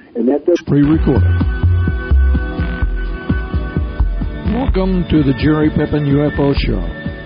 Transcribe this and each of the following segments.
And that does pre-recorded. Welcome to the Jerry Pippin UFO Show.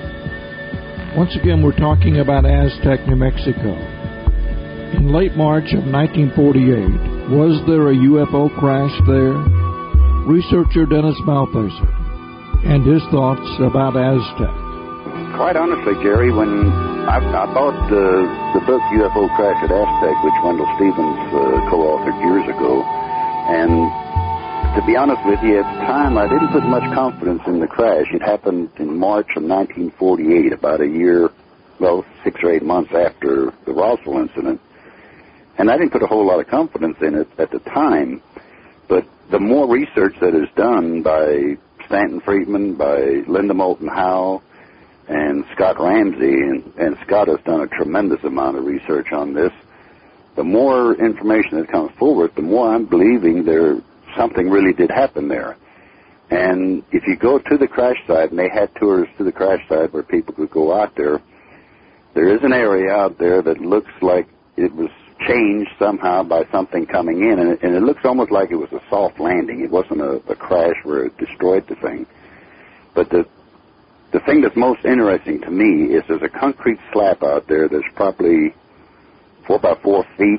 Once again, we're talking about Aztec, New Mexico. In late March of 1948, was there a UFO crash there? Researcher Dennis Balthazar and his thoughts about Aztec. Quite honestly, Jerry, when I bought the book UFO Crash at Aztec, which Wendell Stevens co-authored years ago, and to be honest with you, at the time I didn't put much confidence in the crash. It happened in March of 1948, about a year, 6 or 8 months after the Roswell incident, and I didn't put a whole lot of confidence in it at the time. But the more research that is done by Stanton Friedman, by Linda Moulton Howe, and Scott Ramsey, and Scott has done a tremendous amount of research on this, the more information that comes forward, the more I'm believing something really did happen there. And if you go to the crash site, and they had tours to the crash site where people could go out there, there is an area out there that looks like it was changed somehow by something coming in, and it looks almost like it was a soft landing. It wasn't a crash where it destroyed the thing. But the thing that's most interesting to me is there's a concrete slab out there that's probably 4 by 4 feet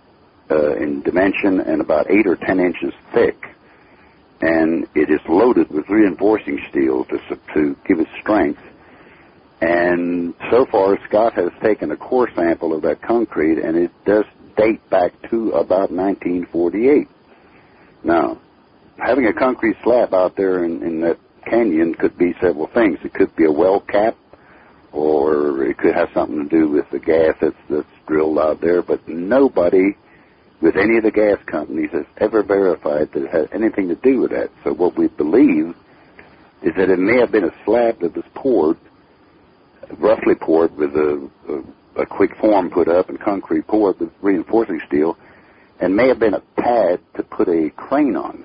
in dimension and about 8 or 10 inches thick, and it is loaded with reinforcing steel to give it strength. And so far, Scott has taken a core sample of that concrete, and it does date back to about 1948. Now, having a concrete slab out there in that canyon could be several things. It could be a well cap, or it could have something to do with the gas that's drilled out there, but nobody with any of the gas companies has ever verified that it has anything to do with that. So what we believe is that it may have been a slab that was poured, roughly poured with a quick form put up and concrete poured with reinforcing steel, and may have been a pad to put a crane on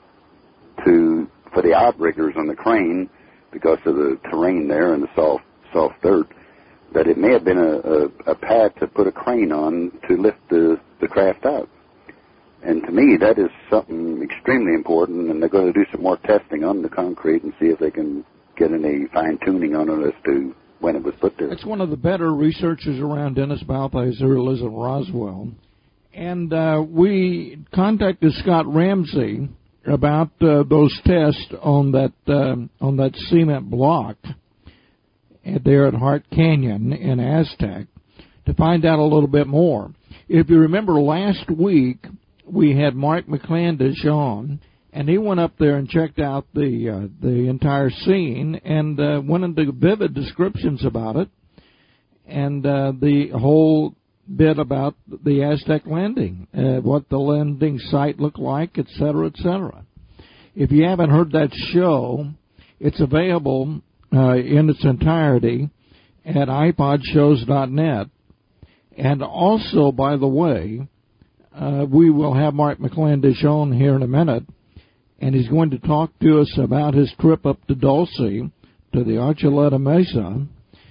for the outriggers on the crane, because of the terrain there and the soft dirt, that it may have been a pad to put a crane on to lift the craft out. And to me, that is something extremely important, and they're going to do some more testing on the concrete and see if they can get any fine-tuning on it as to when it was put there. It's one of the better researchers around, Dennis Balthazar, lives in Roswell. And we contacted Scott Ramsey about those tests on that cement block there at Hart Canyon in Aztec to find out a little bit more. If you remember, last week we had Mark McClandish on, and he went up there and checked out the entire scene and went into vivid descriptions about it, and the whole bit about the Aztec landing, what the landing site looked like, et cetera, et cetera. If you haven't heard that show, it's available in its entirety at iPodshows.net. And also, by the way, we will have Mark McClandish on here in a minute, and he's going to talk to us about his trip up to Dulce, to the Archuleta Mesa,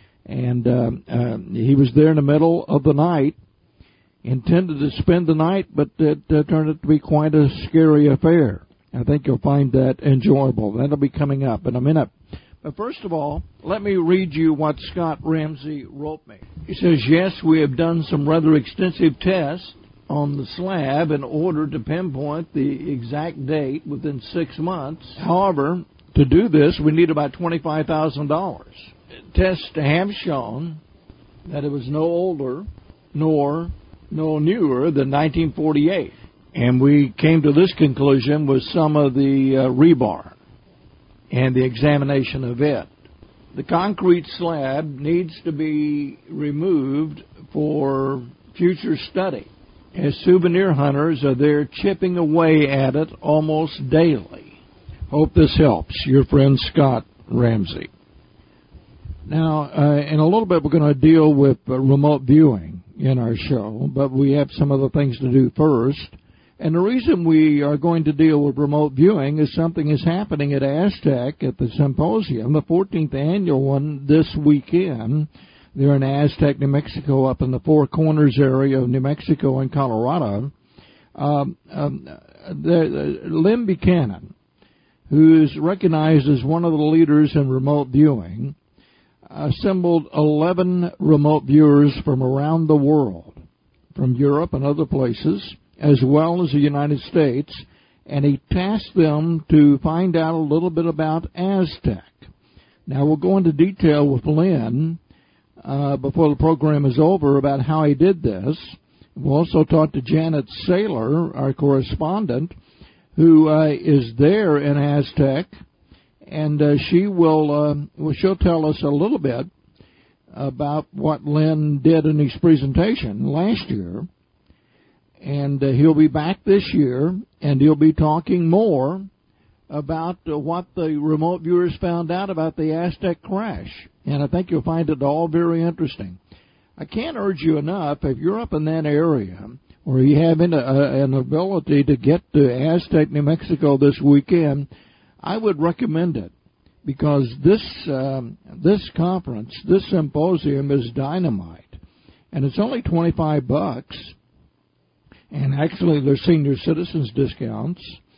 and he was there in the middle of the night, intended to spend the night, but it turned out to be quite a scary affair. I think you'll find that enjoyable. That'll be coming up in a minute. But first of all, let me read you what Scott Ramsey wrote me. He says, yes, we have done some rather extensive tests on the slab in order to pinpoint the exact date within 6 months. However, to do this, we need about $25,000. Tests have shown that it was no older nor no newer than 1948. And we came to this conclusion with some of the rebar and the examination of it. The concrete slab needs to be removed for future study, as souvenir hunters are there chipping away at it almost daily. Hope this helps. Your friend Scott Ramsey. Now, in a little bit, we're going to deal with remote viewing in our show, but we have some other things to do first. And the reason we are going to deal with remote viewing is something is happening at Aztec at the symposium, the 14th annual one this weekend. They're in Aztec, New Mexico, up in the Four Corners area of New Mexico and Colorado. Lynn Buchanan, who is recognized as one of the leaders in remote viewing, assembled 11 remote viewers from around the world, from Europe and other places, as well as the United States, and he tasked them to find out a little bit about Aztec. Now, we'll go into detail with Lynn before the program is over about how he did this. We'll also talk to Janet Saylor, our correspondent, who is there in Aztec, and she'll tell us a little bit about what Lynn did in his presentation last year. And he'll be back this year, and he'll be talking more about what the remote viewers found out about the Aztec crash. And I think you'll find it all very interesting. I can't urge you enough, if you're up in that area, or you have an ability to get to Aztec, New Mexico this weekend, I would recommend it. Because this conference, this symposium is dynamite. And it's only $25. And actually, there's senior citizens discounts.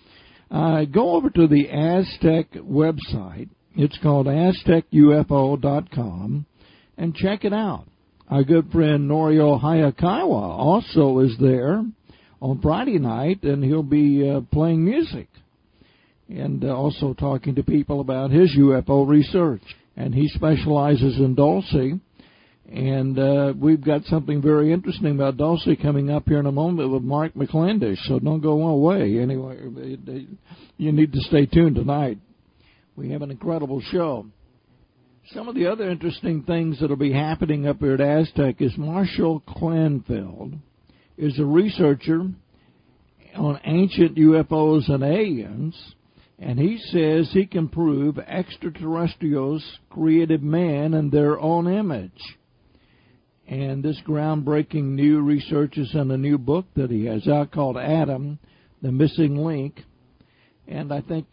Go over to the Aztec website. It's called AztecUFO.com, and check it out. Our good friend Norio Hayakawa also is there on Friday night, and he'll be playing music and also talking to people about his UFO research. And he specializes in Dulce. And we've got something very interesting about Dulce coming up here in a moment with Mark McClindish, so don't go away. Anyway, you need to stay tuned tonight. We have an incredible show. Some of the other interesting things that will be happening up here at Aztec is Marshall Clanfield is a researcher on ancient UFOs and aliens, and he says he can prove extraterrestrials created man in their own image. And this groundbreaking new research is in a new book that he has out called Adam, the Missing Link. And I think,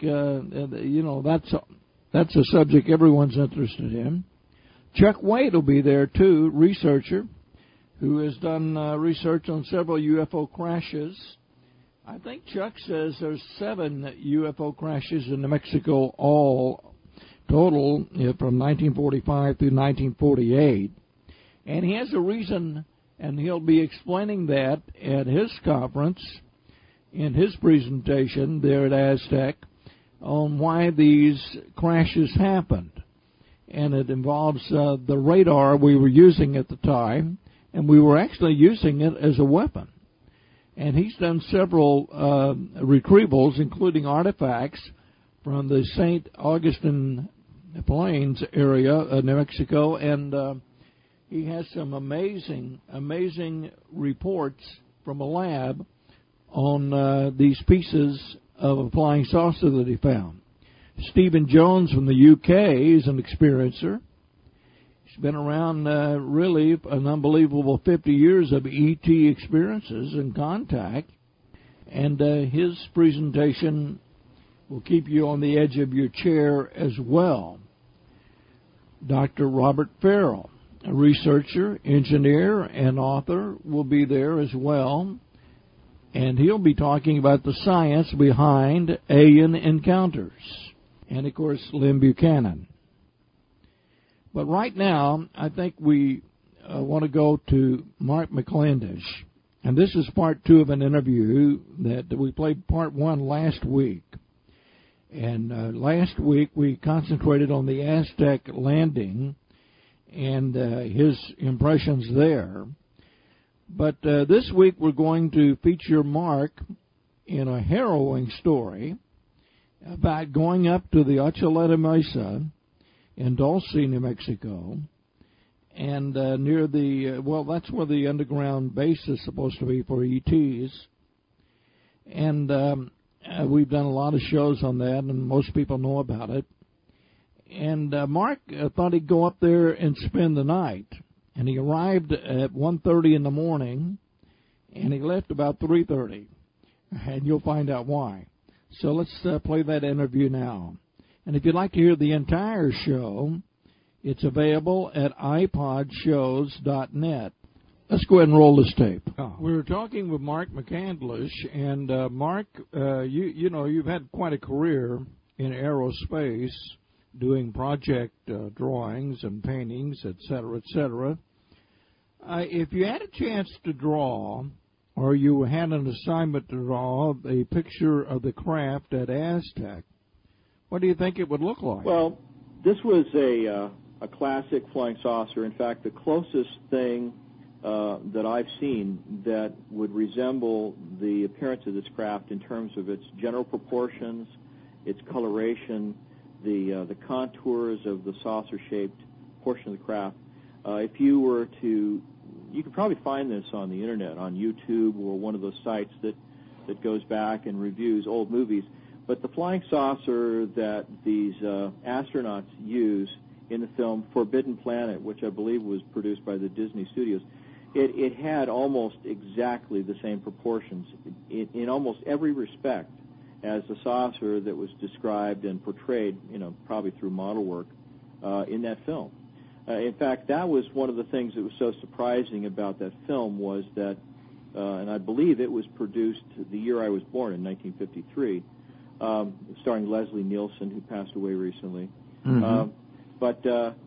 that's a subject everyone's interested in. Chuck Wade will be there, too, researcher, who has done research on several UFO crashes. I think Chuck says there's 7 UFO crashes in New Mexico all total from 1945 through 1948. And he has a reason, and he'll be explaining that at his conference, in his presentation there at Aztec, on why these crashes happened. And it involves the radar we were using at the time, and we were actually using it as a weapon. And he's done several retrievals, including artifacts from the St. Augustine Plains area of New Mexico, and he has some amazing reports from a lab on these pieces of a flying saucer that he found. Stephen Jones from the UK is an experiencer. He's been around really an unbelievable 50 years of ET experiences and contact. And his presentation will keep you on the edge of your chair as well. Dr. Robert Farrell, a researcher, engineer, and author, will be there as well. And he'll be talking about the science behind alien encounters. And, of course, Lynn Buchanan. But right now, I think we want to go to Mark McClindish. And this is part 2 of an interview that we played part 1 last week. And last week we concentrated on the Aztec landing and his impressions there. But this week we're going to feature Mark in a harrowing story about going up to the Ochaleta Mesa in Dulce, New Mexico, and near the, that's where the underground base is supposed to be for ETs. And we've done a lot of shows on that, and most people know about it. And Mark thought he'd go up there and spend the night. And he arrived at 1:30 in the morning, and he left about 3:30. And you'll find out why. So let's play that interview now. And if you'd like to hear the entire show, it's available at iPodshows.net. Let's go ahead and roll this tape. We're talking with Mark McCandlish, and Mark, you've had quite a career in aerospace, doing project drawings and paintings, et cetera, et cetera. If you had a chance to draw, or you had an assignment to draw a picture of the craft at Aztec, what do you think it would look like? Well, this was a classic flying saucer. In fact, the closest thing that I've seen that would resemble the appearance of this craft in terms of its general proportions, its coloration, the contours of the saucer-shaped portion of the craft. If you were to, you could probably find this on the internet, on YouTube or one of those sites that goes back and reviews old movies. But the flying saucer that these astronauts use in the film Forbidden Planet, which I believe was produced by the Disney Studios, it had almost exactly the same proportions in almost every respect as the saucer that was described and portrayed, probably through model work in that film. In fact, that was one of the things that was so surprising about that film was that, and I believe it was produced the year I was born, in 1953, starring Leslie Nielsen, who passed away recently. Mm-hmm. But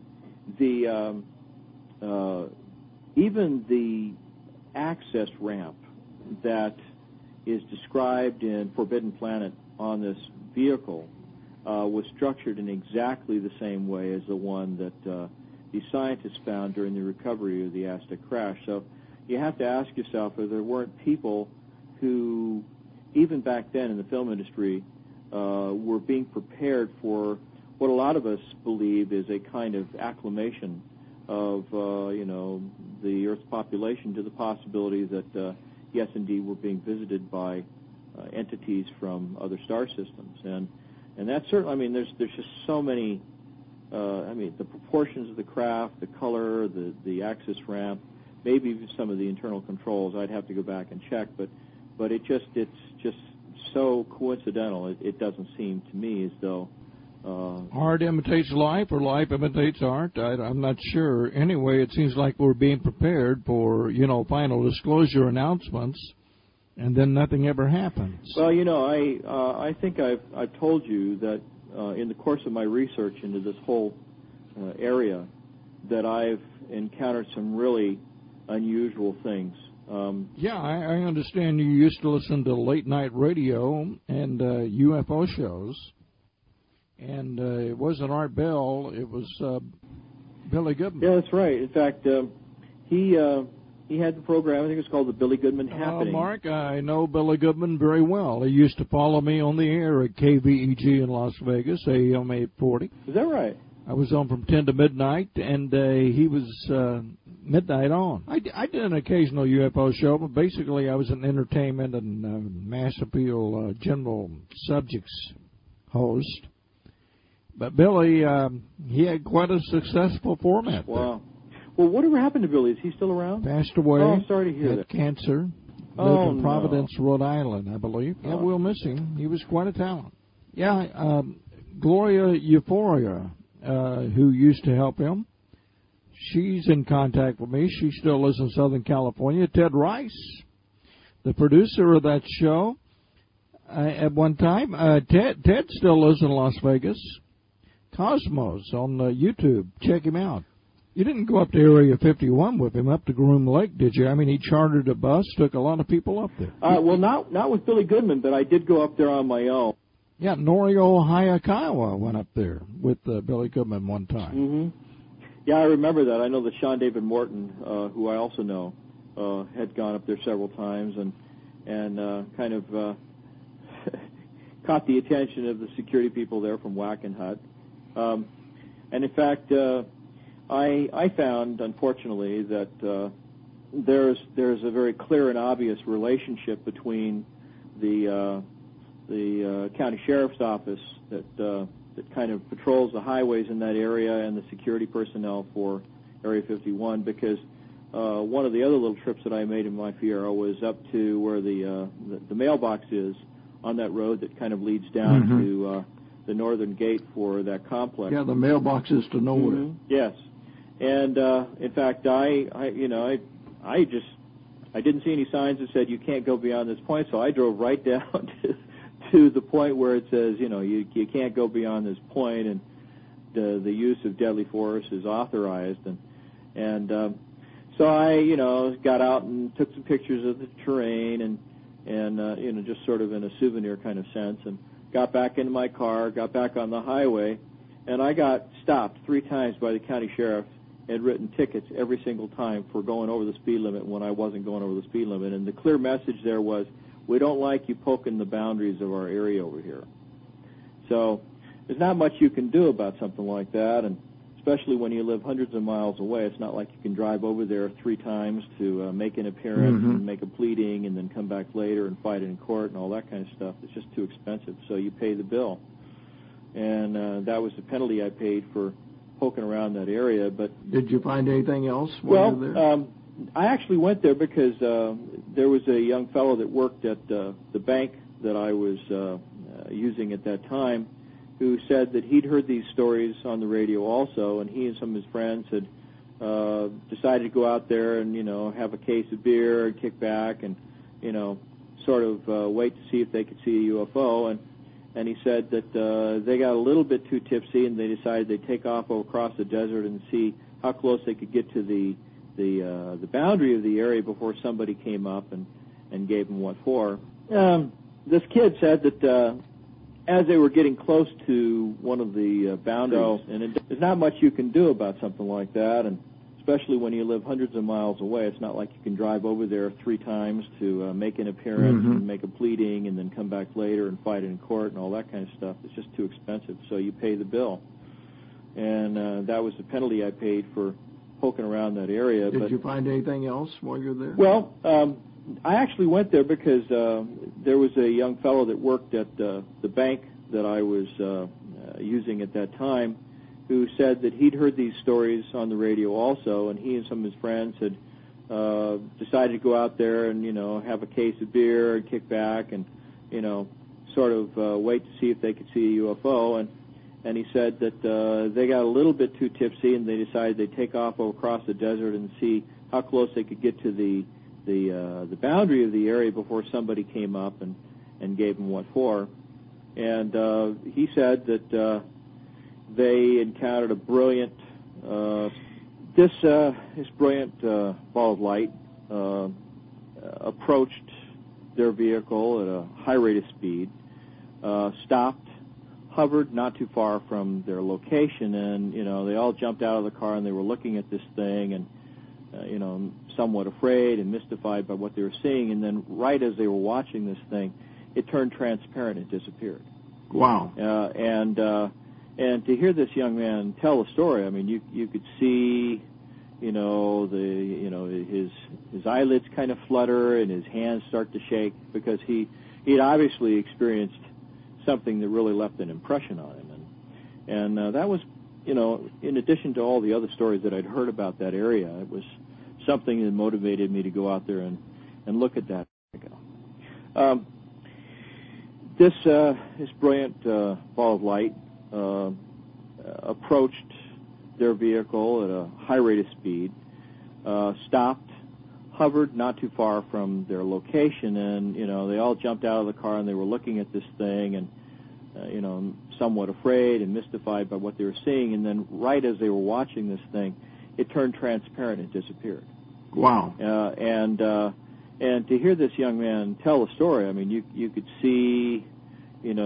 even the access ramp that is described in Forbidden Planet on this vehicle was structured in exactly the same way as the one that the scientists found during the recovery of the Aztec crash. So you have to ask yourself if there weren't people who, even back then in the film industry, were being prepared for what a lot of us believe is a kind of acclimation of, the Earth's population to the possibility that, yes, indeed, we're being visited by entities from other star systems. And that's certainly, there's just so many, the proportions of the craft, the color, the axis ramp, maybe even some of the internal controls. I'd have to go back and check, but it's just so coincidental. It doesn't seem to me as though art imitates life or life imitates art. I'm not sure. Anyway, it seems like we're being prepared for, final disclosure announcements, and then nothing ever happens. Well, I think I've told you that in the course of my research into this whole area that I've encountered some really unusual things. I understand you used to listen to late-night radio and UFO shows. And it wasn't Art Bell, it was Billy Goodman. Yeah, that's right. In fact, he had the program, I think it was called the Billy Goodman Happening. Mark, I know Billy Goodman very well. He used to follow me on the air at KVEG in Las Vegas, AM 840. Is that right? I was on from 10 to midnight, and he was midnight on. I did an occasional UFO show, but basically I was an entertainment and mass appeal general subjects host. But Billy, he had quite a successful format. Wow. Well, whatever happened to Billy? Is he still around? Passed away. Oh, I'm sorry to hear that. Cancer. Lived in Providence, Rhode Island, I believe. Yeah, we'll miss him. He was quite a talent. Yeah, Gloria Euphoria, who used to help him, she's in contact with me. She still lives in Southern California. Ted Rice, the producer of that show, at one time. Ted still lives in Las Vegas. Cosmos on YouTube. Check him out. You didn't go up to Area 51 with him, up to Groom Lake, did you? He chartered a bus, took a lot of people up there. Well, not with Billy Goodman, but I did go up there on my own. Yeah, Norio Hayakawa went up there with Billy Goodman one time. Mm-hmm. Yeah, I remember that. I know that Sean David Morton, who I also know, had gone up there several times and kind of caught the attention of the security people there from Wackenhut. And in fact, I found, unfortunately, that there's a very clear and obvious relationship between the county sheriff's office that kind of patrols the highways in that area and the security personnel for Area 51, because one of the other little trips that I made in my Fiero was up to where the mailbox is on that road that kind of leads down to the northern gate for that complex. Yeah, the mailbox is to nowhere. Mm-hmm. Yes, and in fact, I I didn't see any signs that said you can't go beyond this point, so I drove right down to the point where it says, you can't go beyond this point, and the use of deadly force is authorized. And so I, got out and took some pictures of the terrain and just sort of in a souvenir kind of sense, and got back into my car, got back on the highway, and I got stopped 3 times by the county sheriff and written tickets every single time for going over the speed limit when I wasn't going over the speed limit. And the clear message there was, we don't like you poking the boundaries of our area over here. So there's not much you can do about something like that, and especially when you live hundreds of miles away. It's not like you can drive over there 3 times to make an appearance and make a pleading and then come back later and fight it in court and all that kind of stuff. It's just too expensive, so you pay the bill. And that was the penalty I paid for poking around that area. But did you find anything else while you were there? I actually went there because there was a young fellow that worked at the bank that I was using at that time, who said that he'd heard these stories on the radio also, and he and some of his friends had decided to go out there and, have a case of beer and kick back and, sort of wait to see if they could see a UFO. And he said that they got a little bit too tipsy, and they decided they'd take off across the desert and see how close they could get to the boundary of the area before somebody came up and gave them what for. This kid said that as they were getting close to one of the boundaries, and there's not much you can do about something like that, and especially when you live hundreds of miles away. It's not like you can drive over there 3 times to make an appearance and make a pleading and then come back later and fight it in court and all that kind of stuff. It's just too expensive, so you pay the bill. And that was the penalty I paid for poking around that area. Did you find anything else while you were there? Well, I actually went there because there was a young fellow that worked at the bank that I was using at that time, who said that he'd heard these stories on the radio also, and he and some of his friends had decided to go out there and, have a case of beer and kick back and, sort of wait to see if they could see a UFO. And he said that they got a little bit too tipsy, and they decided they'd take off across the desert and see how close they could get to the boundary of the area before somebody came up and gave them what for. And he said that they encountered a brilliant, this brilliant ball of light approached their vehicle at a high rate of speed, stopped, hovered not too far from their location, and, they all jumped out of the car and they were looking at this thing and, somewhat afraid and mystified by what they were seeing, and then right as they were watching this thing, it turned transparent and disappeared. Wow. And to hear this young man tell the story, I mean, you could see, his eyelids kind of flutter and his hands start to shake because he'd obviously experienced something that really left an impression on him, and that was, in addition to all the other stories that I'd heard about that area, it was something that motivated me to go out there and look at that. This brilliant ball of light approached their vehicle at a high rate of speed, stopped, hovered not too far from their location, and, they all jumped out of the car and they were looking at this thing and, somewhat afraid and mystified by what they were seeing, and then right as they were watching this thing, it turned transparent and disappeared. Wow. And to hear this young man tell the story, I mean, you could see, his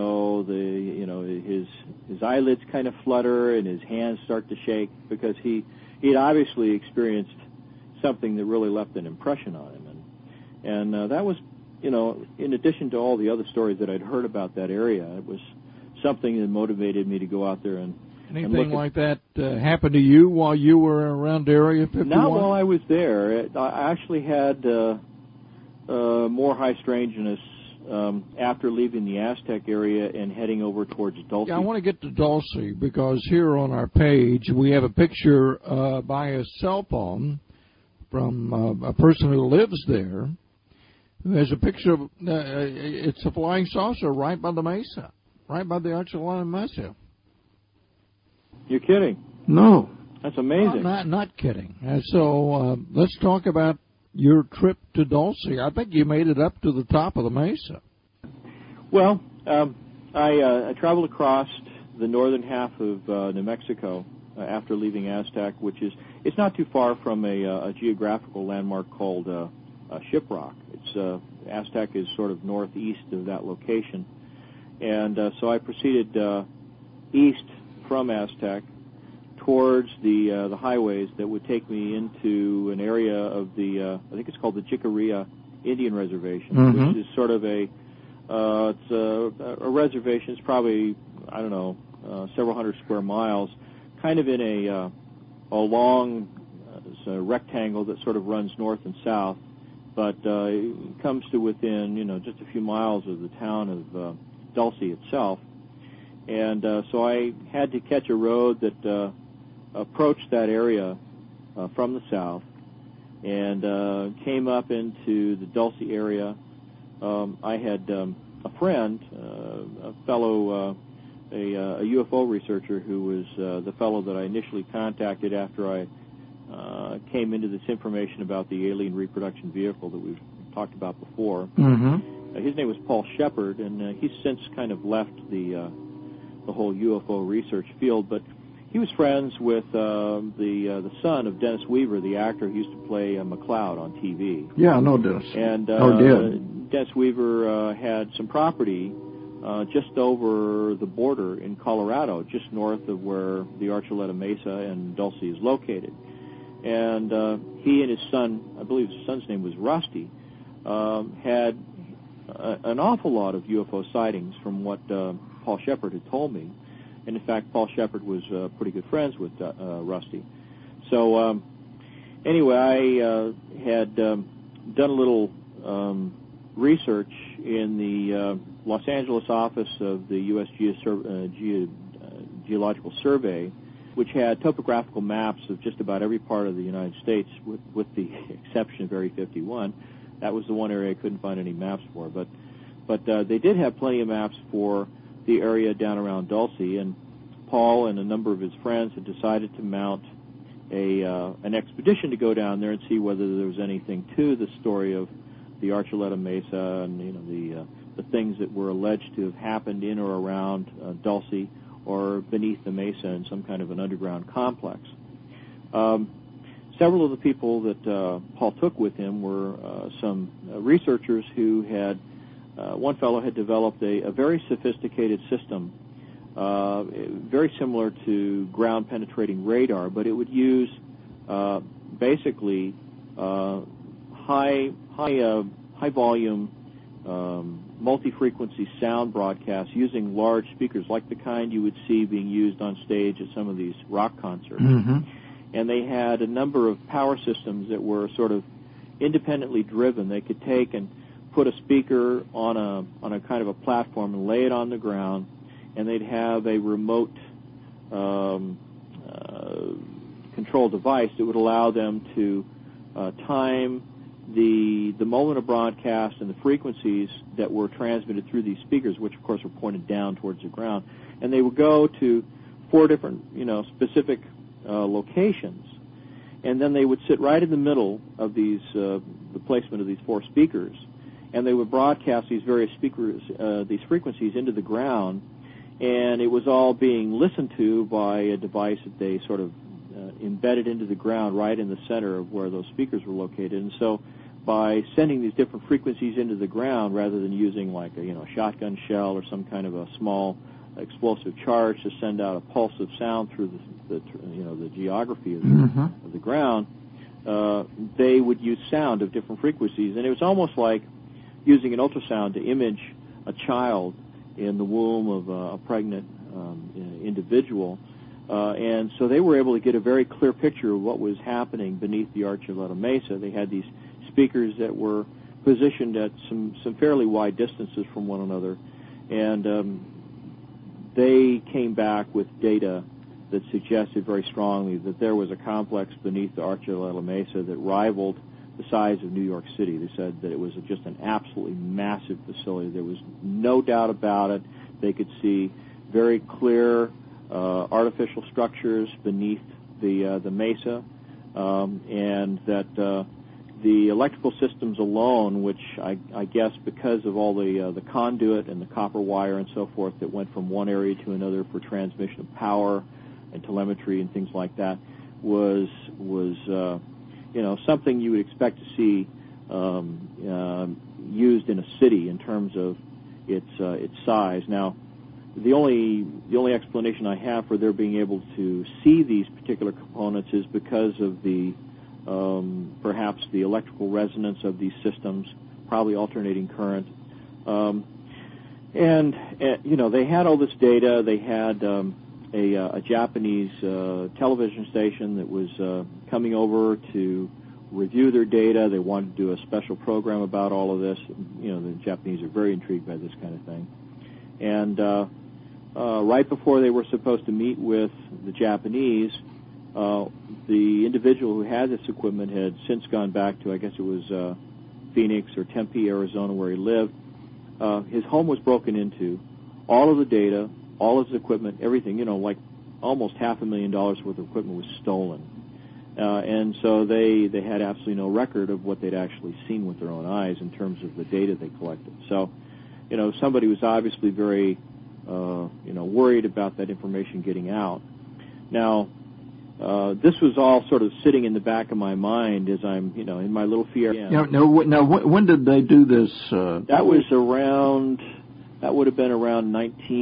eyelids kind of flutter and his hands start to shake because he'd obviously experienced something that really left an impression on him, and that was, in addition to all the other stories that I'd heard about that area, it was something that motivated me to go out there and anything like that happened to you while you were around Area 51? Not while I was there. I actually had more high strangeness after leaving the Aztec area and heading over towards Dulce. Yeah, I want to get to Dulce because here on our page we have a picture by a cell phone from a person who lives there. There's a picture of, it's a flying saucer right by the mesa, right by the Archuleta Mesa. You're kidding? No. That's amazing. Not kidding. So let's talk about your trip to Dulce. I think you made it up to the top of the mesa. Well, I traveled across the northern half of New Mexico after leaving Aztec, it's not too far from a geographical landmark called Shiprock. Aztec is sort of northeast of that location, and so I proceeded east from Aztec towards the highways that would take me into an area of I think it's called the Jicarilla Indian Reservation, which is sort of a reservation. It's probably, I don't know, several hundred square miles, kind of in a long rectangle that sort of runs north and south, but it comes to within, just a few miles of the town of Dulce itself. And so I had to catch a road that approached that area from the south and came up into the Dulce area. I had a friend, a fellow, a UFO researcher who was the fellow that I initially contacted after I came into this information about the alien reproduction vehicle that we've talked about before. His name was Paul Shepard, and he's since kind of left the whole UFO research field, but he was friends with the son of Dennis Weaver, the actor who used to play McCloud on TV. Yeah, I know Dennis. And Dennis Weaver had some property just over the border in Colorado, just north of where the Archuleta Mesa and Dulce is located. And he and his son, I believe his son's name was Rusty, had an awful lot of UFO sightings from what Paul Shepard had told me. And in fact, Paul Shepard was pretty good friends with Rusty. So anyway, I had done a little research in the Los Angeles office of the U.S. Geological Survey, which had topographical maps of just about every part of the United States, with the exception of Area 51. That was the one area I couldn't find any maps for. But they did have plenty of maps for the area down around Dulce, and Paul and a number of his friends had decided to mount an expedition to go down there and see whether there was anything to the story of the Archuleta Mesa and the things that were alleged to have happened in or around Dulce or beneath the mesa in some kind of an underground complex. Several of the people that Paul took with him were some researchers who had, one fellow had developed a very sophisticated system, very similar to ground-penetrating radar, but it would use basically high-volume multi-frequency sound broadcasts using large speakers like the kind you would see being used on stage at some of these rock concerts. And they had a number of power systems that were sort of independently driven. They could take and put a speaker on a kind of a platform and lay it on the ground, and they'd have a remote control device that would allow them to time the moment of broadcast and the frequencies that were transmitted through these speakers, which of course were pointed down towards the ground. And they would go to 4 different, specific locations, and then they would sit right in the middle of these, the placement of these 4 speakers, and they would broadcast these various speakers, these frequencies into the ground, and it was all being listened to by a device that they sort of embedded into the ground right in the center of where those speakers were located. And so by sending these different frequencies into the ground rather than using like a shotgun shell or some kind of a small explosive charge to send out a pulse of sound through the geography of the ground, they would use sound of different frequencies. And it was almost like using an ultrasound to image a child in the womb of a pregnant individual. And so they were able to get a very clear picture of what was happening beneath the Archuleta Mesa. They had these speakers that were positioned at some fairly wide distances from one another, and they came back with data that suggested very strongly that there was a complex beneath the Archuleta Mesa that rivaled the size of New York City. They said that it was just an absolutely massive facility. There was no doubt about it. They could see very clear artificial structures beneath the mesa, and that the electrical systems alone, which I guess because of all the conduit and the copper wire and so forth that went from one area to another for transmission of power and telemetry and things like that, was something you would expect to see used in a city in terms of its size. Now, the only explanation I have for their being able to see these particular components is because of the perhaps the electrical resonance of these systems, probably alternating current, and they had all this data. They had a Japanese television station that was coming over to review their data. They wanted to do a special program about all of this. The Japanese are very intrigued by this kind of thing. And right before they were supposed to meet with the Japanese, the individual who had this equipment had since gone back to, I guess it was Phoenix or Tempe, Arizona, where he lived. His home was broken into. All of the data, all of his equipment, everything, like almost $500,000 worth of equipment was stolen. And so they had absolutely no record of what they'd actually seen with their own eyes in terms of the data they collected. So, somebody was obviously very, worried about that information getting out. Now, this was all sort of sitting in the back of my mind as I'm, in my little fear. Now, when did they do this? That would have been around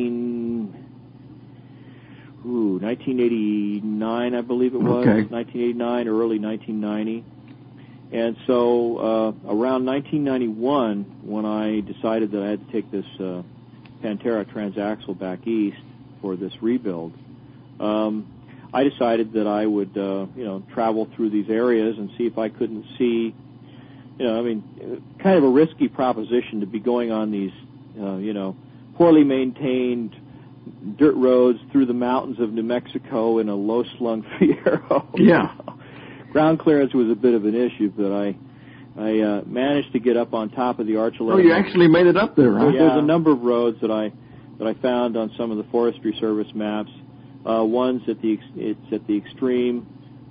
1989, I believe it was. Okay. 1989 or early 1990. And so around 1991, when I decided that I had to take this Pantera transaxle back east for this rebuild, I decided that I would, travel through these areas and see if I couldn't see, kind of a risky proposition to be going on these, poorly maintained dirt roads through the mountains of New Mexico in a low-slung Fiero. Yeah. Ground clearance was a bit of an issue, but I managed to get up on top of the Archuleta. Oh, you actually made it up there, huh? Yeah. There's a number of roads that I found on some of the Forestry Service maps. One's at the extreme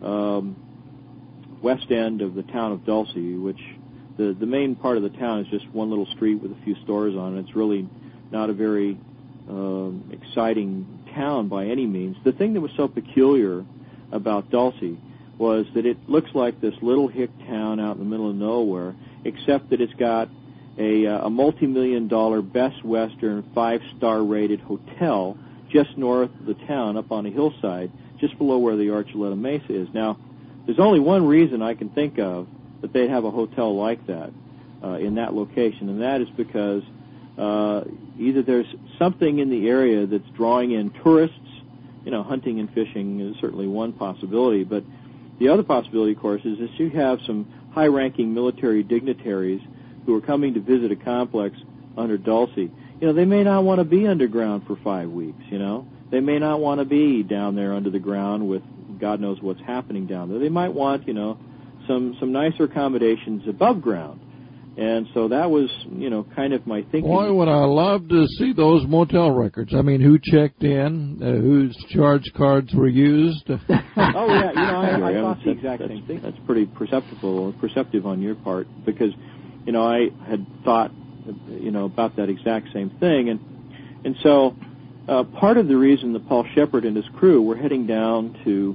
west end of the town of Dulce, which the main part of the town is just one little street with a few stores on it. It's really not a very exciting town by any means. The thing that was so peculiar about Dulce was that it looks like this little hick town out in the middle of nowhere, except that it's got a multi-million-dollar Best Western 5-star rated hotel just north of the town up on a hillside, just below where the Archuleta Mesa is. Now, there's only one reason I can think of that they'd have a hotel like that in that location, and that is because either there's something in the area that's drawing in tourists. Hunting and fishing is certainly one possibility, but the other possibility, of course, is that you have some high-ranking military dignitaries who are coming to visit a complex under Dulce. They may not want to be underground for 5 weeks, They may not want to be down there under the ground with God knows what's happening down there. They might want, some nicer accommodations above ground. And so that was, kind of my thinking. Boy, would I love to see those motel records. I mean, who checked in, whose charge cards were used. Oh, yeah, I thought the exact same thing. That's pretty perceptive on your part, because, I had thought, about that exact same thing. And so part of the reason that Paul Shepard and his crew were heading down to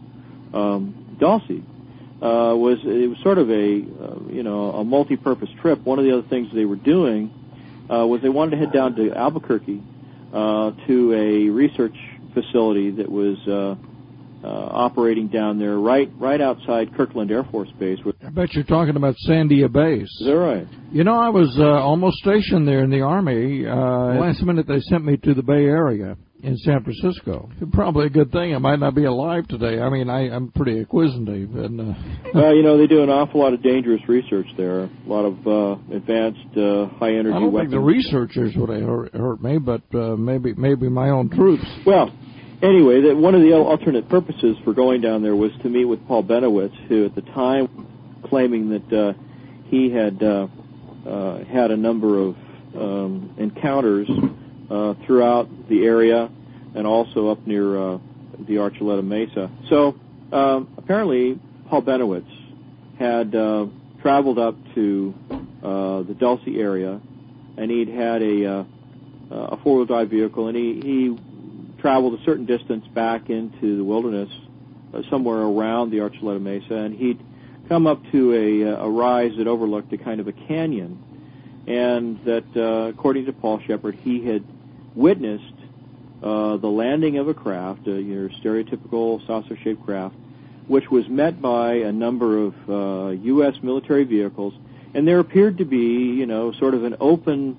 Dulce was sort of a multi-purpose trip. One of the other things they were doing was they wanted to head down to Albuquerque to a research facility that was operating down there right outside Kirkland Air Force Base. I bet you're talking about Sandia Base. Is that right? I was almost stationed there in the Army. Last minute they sent me to the Bay Area in San Francisco. Probably a good thing. I might not be alive today. I mean, I'm pretty acquisitive. And, they do an awful lot of dangerous research there. A lot of advanced high-energy weapons. I don't think the researchers would have hurt me, but maybe my own troops. Well, anyway, one of the alternate purposes for going down there was to meet with Paul Benowitz, who at the time claiming that he had had a number of encounters throughout the area and also up near the Archuleta Mesa. So apparently Paul Benowitz had traveled up to the Dulce area, and he'd had a four-wheel drive vehicle, and he traveled a certain distance back into the wilderness, somewhere around the Archuleta Mesa, and he'd come up to a rise that overlooked a kind of a canyon, and that, according to Paul Shepard, he had witnessed the landing of a craft, your stereotypical saucer-shaped craft, which was met by a number of U.S. military vehicles, and there appeared to be, sort of an open,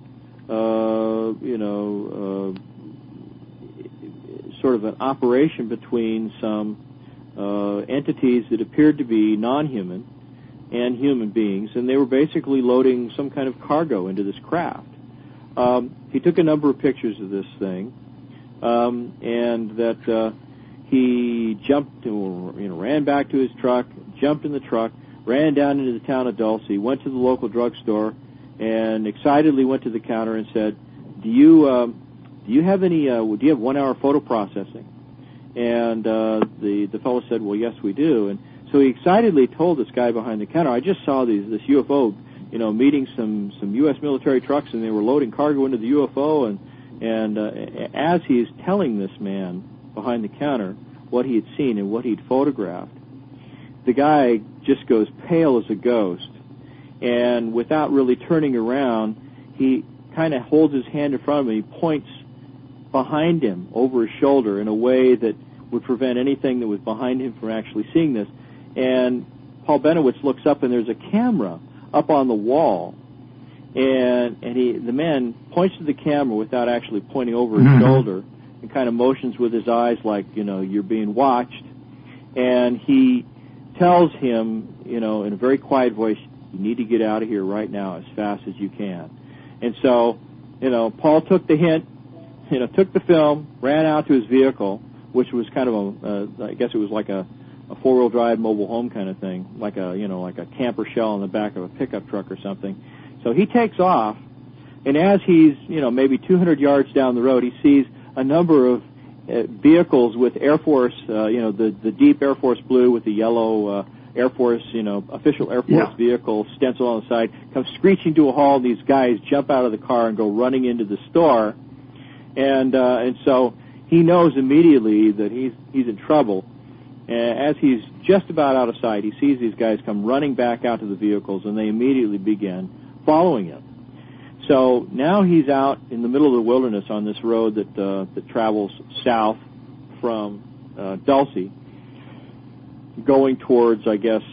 sort of an operation between some entities that appeared to be non-human and human beings, and they were basically loading some kind of cargo into this craft. He took a number of pictures of this thing, and that he jumped, ran back to his truck, jumped in the truck, ran down into the town of Dulce, went to the local drugstore, and excitedly went to the counter and said, "Do you have 1 hour photo processing?" And the fellow said, "Well, yes, we do." And so he excitedly told this guy behind the counter, "I just saw this UFO, meeting some U.S. military trucks, and they were loading cargo into the UFO." And as he's telling this man behind the counter what he had seen and what he'd photographed, the guy just goes pale as a ghost, and without really turning around, he kind of holds his hand in front of him. He points behind him over his shoulder in a way that would prevent anything that was behind him from actually seeing this. And Paul Benowitz looks up, and there's a camera up on the wall, and the man points to the camera without actually pointing over his shoulder, and kind of motions with his eyes like, you're being watched. And he tells him, in a very quiet voice, "You need to get out of here right now as fast as you can." And so, Paul took the hint, took the film, ran out to his vehicle, which was kind of I guess it was like a four-wheel drive mobile home kind of thing, like a camper shell on the back of a pickup truck or something. So he takes off, and as he's, maybe 200 yards down the road, he sees a number of vehicles with Air Force, the deep Air Force blue with the yellow Air Force, official Air Force vehicle stencil on the side, come screeching to a halt. These guys jump out of the car and go running into the store, and so he knows immediately that he's in trouble. As he's just about out of sight, he sees these guys come running back out to the vehicles, and they immediately begin following him. So now he's out in the middle of the wilderness on this road that travels south from Dulce, going towards, I guess,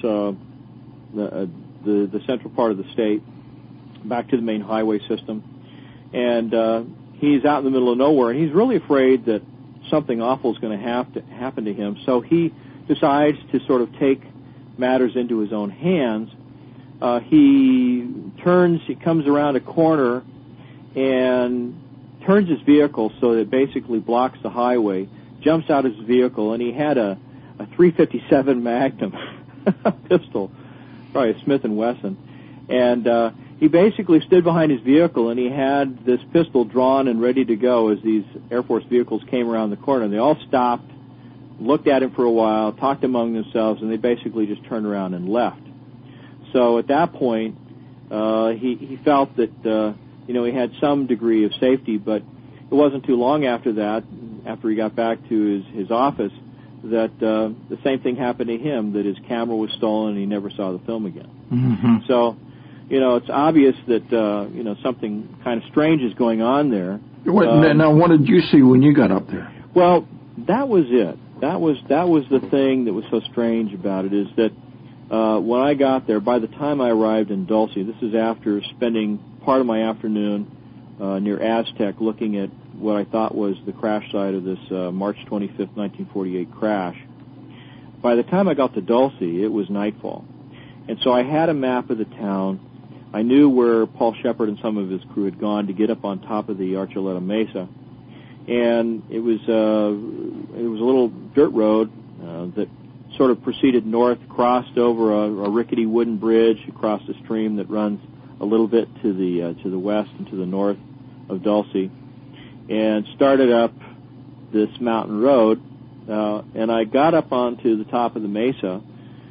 the central part of the state, back to the main highway system. And he's out in the middle of nowhere, and he's really afraid that something awful is going to happen to him. So he decides to sort of take matters into his own hands. He comes around a corner and turns his vehicle so that it basically blocks the highway, jumps out of his vehicle, and he had a .357 Magnum pistol, probably a Smith & Wesson. And he basically stood behind his vehicle, and he had this pistol drawn and ready to go as these Air Force vehicles came around the corner. And they all stopped, looked at him for a while, talked among themselves, and they basically just turned around and left. So at that point, he felt that, he had some degree of safety, but it wasn't too long after that, after he got back to his office, that the same thing happened to him, that his camera was stolen and he never saw the film again. Mm-hmm. So, it's obvious that, something kind of strange is going on there. Now, what did you see when you got up there? Well, that was it. That was the thing that was so strange about it, is that when I got there, by the time I arrived in Dulce, this is after spending part of my afternoon near Aztec looking at what I thought was the crash site of this March 25th, 1948 crash. By the time I got to Dulce, it was nightfall. And so I had a map of the town. I knew where Paul Shepard and some of his crew had gone to get up on top of the Archuleta Mesa. And it was a little dirt road that sort of proceeded north, crossed over a rickety wooden bridge across a stream that runs a little bit to the west and to the north of Dulce, and started up this mountain road. And I got up onto the top of the mesa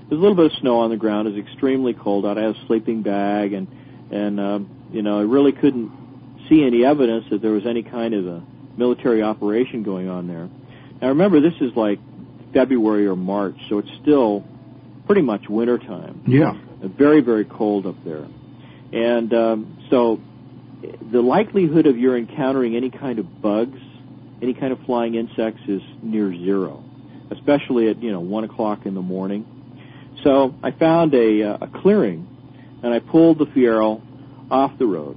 a little bit of snow on the ground. It was extremely cold out. I had a sleeping bag, and I really couldn't see any evidence that there was any kind of a military operation going on there. Now, remember, this is like February or March, so it's still pretty much wintertime. Yeah. Very, very cold up there. And so the likelihood of your encountering any kind of bugs, any kind of flying insects is near zero, especially at, 1 o'clock in the morning. So I found a clearing, and I pulled the Fiero off the road.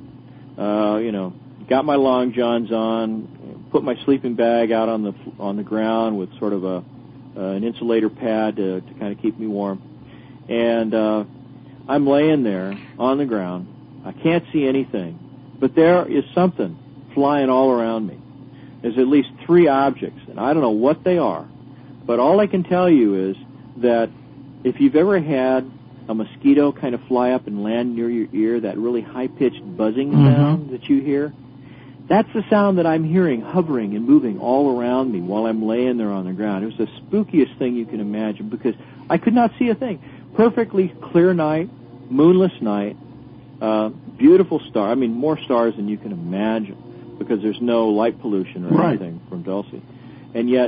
Got my long johns on, put my sleeping bag out on the ground with sort of an insulator pad to kind of keep me warm. And I'm laying there on the ground. I can't see anything, but there is something flying all around me. There's at least 3 objects, and I don't know what they are, but all I can tell you is that if you've ever had a mosquito kind of fly up and land near your ear, that really high-pitched buzzing sound that you hear, that's the sound that I'm hearing hovering and moving all around me while I'm laying there on the ground. It was the spookiest thing you can imagine because I could not see a thing. Perfectly clear night, moonless night, beautiful star. I mean, more stars than you can imagine because there's no light pollution or anything from Dulce. And yet,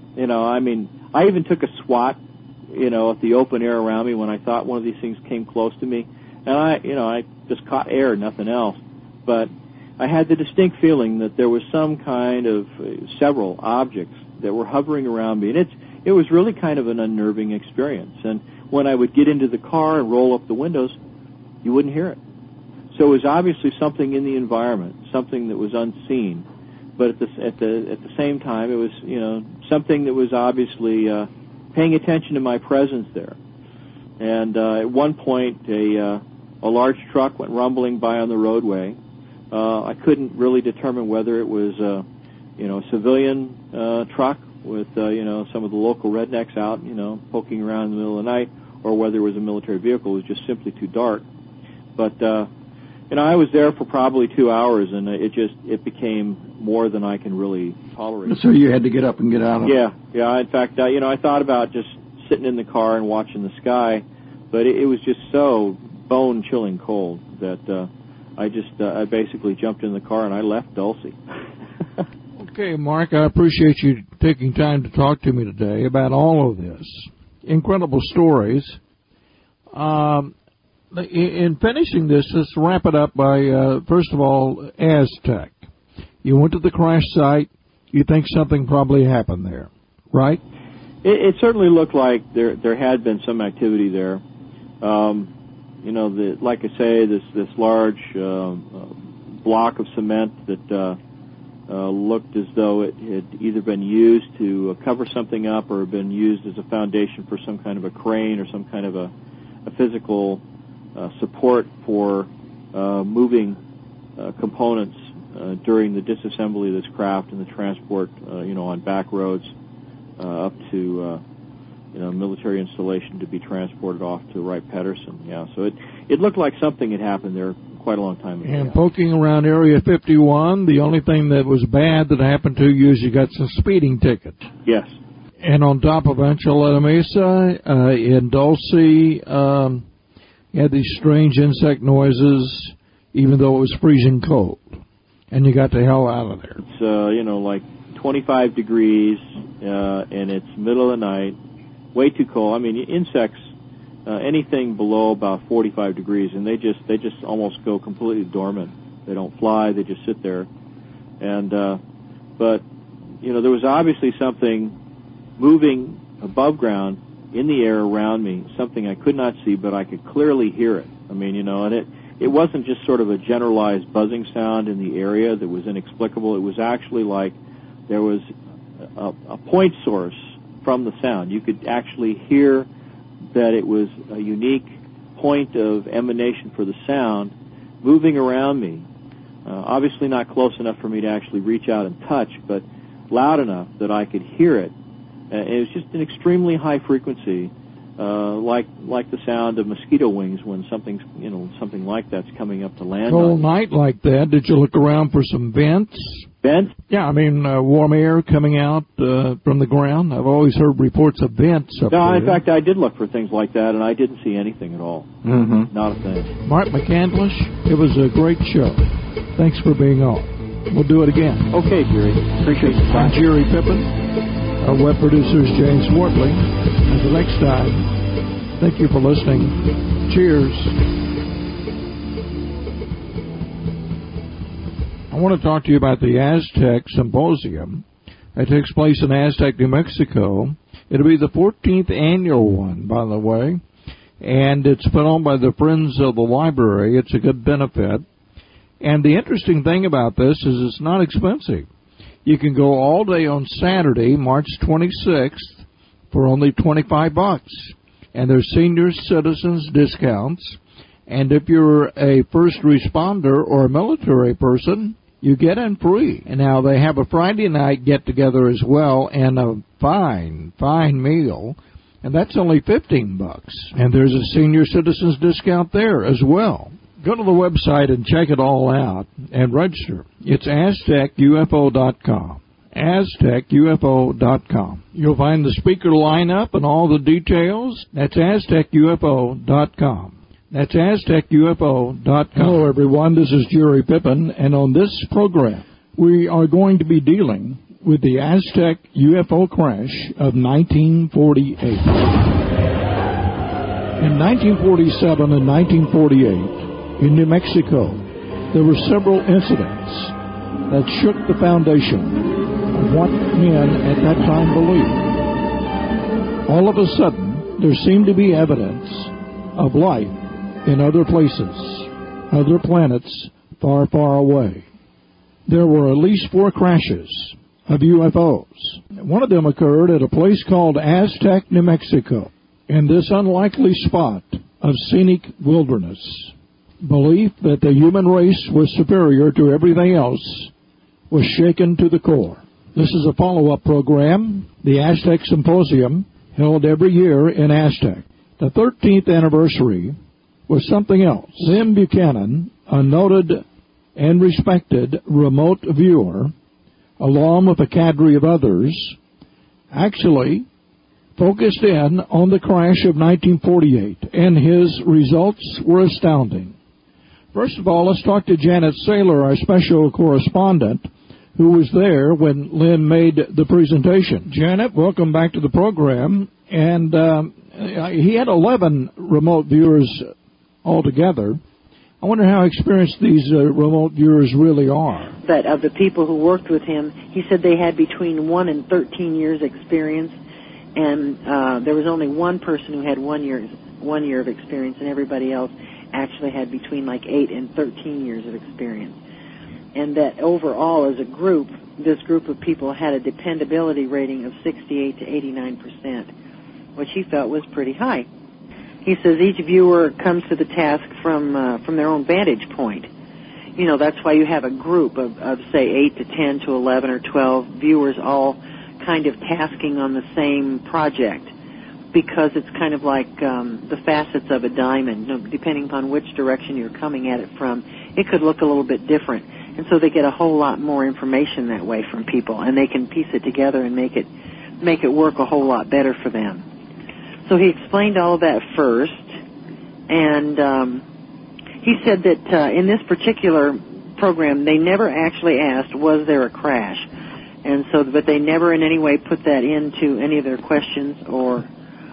I even took a swat, at the open air around me when I thought one of these things came close to me. And I just caught air, nothing else. But I had the distinct feeling that there was some kind of several objects that were hovering around me. And it was really kind of an unnerving experience. And when I would get into the car and roll up the windows, you wouldn't hear it. So it was obviously something in the environment, something that was unseen. But at the same time, it was, something that was obviously paying attention to my presence there. And at one point, a large truck went rumbling by on the roadway. I couldn't really determine whether it was a civilian truck with some of the local rednecks out poking around in the middle of the night, or whether it was a military vehicle. It was just simply too dark. But I was there for probably 2 hours, and it became more than I can really tolerate. So you had to get up and get out of it. Yeah. In fact, I thought about just sitting in the car and watching the sky, but it was just so bone-chilling cold that I basically jumped in the car and I left Dulce. Okay, Mark, I appreciate you taking time to talk to me today about all of this. Incredible stories. In finishing this, let's wrap it up by, first of all, Aztec. You went to the crash site. You think something probably happened there, right? It certainly looked like there had been some activity there. Like I say, this large block of cement that looked as though it had either been used to cover something up or been used as a foundation for some kind of a crane or some kind of a physical support for moving components during the disassembly of this craft and the transport, on back roads up to military installation to be transported off to Wright-Patterson. Yeah, so it looked like something had happened there quite a long time ago. And poking around Area 51, the only thing that was bad that happened to you is you got some speeding tickets. Yes. And on top of Enchilada Mesa, in Dulce, you had these strange insect noises, even though it was freezing cold. And you got the hell out of there. It's, like 25 degrees, and it's middle of the night, way too cold. I mean, insects, anything below about 45 degrees, and they just almost go completely dormant. They don't fly, they just sit there. And, but, there was obviously something moving above ground in the air around me, something I could not see, but I could clearly hear it. I mean, and it wasn't just sort of a generalized buzzing sound in the area that was inexplicable. It was actually like there was a point source from the sound. You could actually hear that it was a unique point of emanation for the sound moving around me. Obviously not close enough for me to actually reach out and touch, but loud enough that I could hear it. It was just an extremely high frequency like the sound of mosquito wings when something like that's coming up to land. Cold night like that, did you look around for some vents? Vents? Yeah, I mean warm air coming out from the ground. I've always heard reports of vents up there. No, in fact, I did look for things like that, and I didn't see anything at all. Mm-hmm. Not a thing. Mark McCandlish, it was a great show. Thanks for being on. We'll do it again. Okay, Jerry. Appreciate the time. I'm Jerry Pippin. Our web producer is James Wortley. Until next time, thank you for listening. Cheers. I want to talk to you about the Aztec Symposium. It takes place in Aztec, New Mexico. It'll be the 14th annual one, by the way, and it's put on by the Friends of the Library. It's a good benefit. And the interesting thing about this is it's not expensive. You can go all day on Saturday, March 26th, for only $25. And there's senior citizens discounts. And if you're a first responder or a military person, you get in free. And now they have a Friday night get-together as well and a fine meal. And that's only $15. And there's a senior citizens discount there as well. Go to the website and check it all out and register. It's AztecUFO.com. AztecUFO.com. You'll find the speaker lineup and all the details. That's AztecUFO.com. That's AztecUFO.com. Hello, everyone. This is Jerry Pippin, and on this program, we are going to be dealing with the Aztec UFO crash of 1948. In 1947 and 1948, in New Mexico, there were several incidents that shook the foundation of what men at that time believed. All of a sudden, there seemed to be evidence of life in other places, other planets far, far away. There were at least 4 crashes of UFOs. One of them occurred at a place called Aztec, New Mexico, in this unlikely spot of scenic wilderness. Belief that the human race was superior to everything else was shaken to the core. This is a follow-up program, the Aztec Symposium, held every year in Aztec. The 13th anniversary was something else. Lynn Buchanan, a noted and respected remote viewer, along with a cadre of others, actually focused in on the crash of 1948, and his results were astounding. First of all, let's talk to Janet Saylor, our special correspondent, who was there when Lynn made the presentation. Janet, welcome back to the program. And he had 11 remote viewers altogether. I wonder how experienced these remote viewers really are. But of the people who worked with him, he said they had between 1 and 13 years experience, and there was only one person who had 1 year of experience, and everybody else actually had between 8 and 13 years of experience. And that overall, as a group, this group of people had a dependability rating of 68 to 89%, which he felt was pretty high. He says each viewer comes to the task from their own vantage point. You know, that's why you have a group of say 8 to 10 to 11 or 12 viewers all kind of tasking on the same project, because it's kind of like the facets of a diamond. You know, depending upon which direction you're coming at it from, it could look a little bit different. And so they get a whole lot more information that way from people, and they can piece it together and make it work a whole lot better for them. So he explained all of that first, and he said that in this particular program, they never actually asked, was there a crash? And so, but they never in any way put that into any of their questions or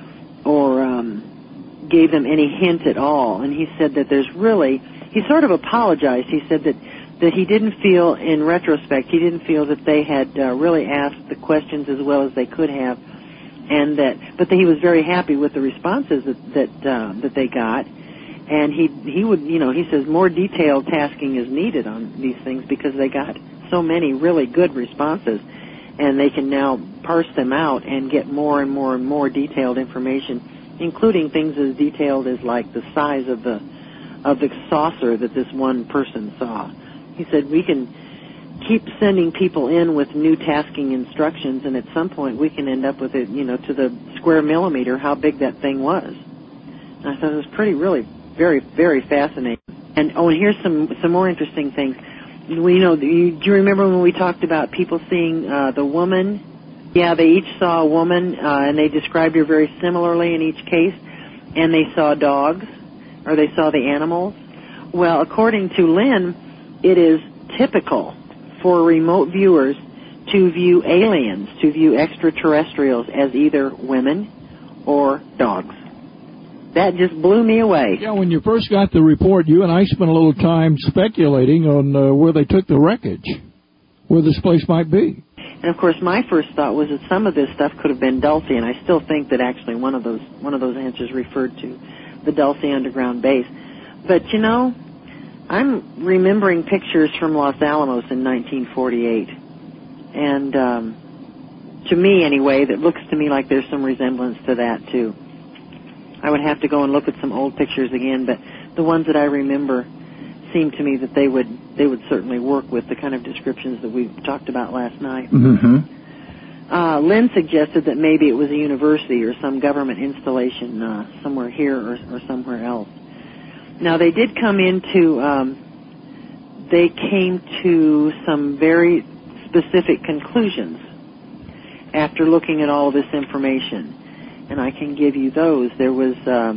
gave them any hint at all. And he said that he sort of apologized. He said that he didn't feel, in retrospect, that they had really asked the questions as well as they could have, but that he was very happy with the responses that they got. And he says more detailed tasking is needed on these things because they got so many really good responses, and they can now parse them out and get more and more and more detailed information, including things as detailed as like the size of the saucer that this one person saw. He said we can keep sending people in with new tasking instructions, and at some point we can end up with it, to the square millimeter how big that thing was. And I thought it was really very, very fascinating. And here's some more interesting things. Do you remember when we talked about people seeing the woman? Yeah, they each saw a woman, and they described her very similarly in each case. And they saw dogs, or they saw the animals. Well, according to Lynn, it is typical for remote viewers to view aliens, to view extraterrestrials as either women or dogs. That just blew me away. Yeah, when you first got the report, you and I spent a little time speculating on where they took the wreckage, where this place might be. And of course, my first thought was that some of this stuff could have been Dulce, and I still think that actually one of those answers referred to the Dulce underground base. But I'm remembering pictures from Los Alamos in 1948, and to me anyway, that looks to me like there's some resemblance to that too. I would have to go and look at some old pictures again, but the ones that I remember seem to me that they would certainly work with the kind of descriptions that we talked about last night. Mm-hmm. Lynn suggested that maybe it was a university or some government installation somewhere here or somewhere else. Now they did come they came to some very specific conclusions after looking at all of this information. And I can give you those. There was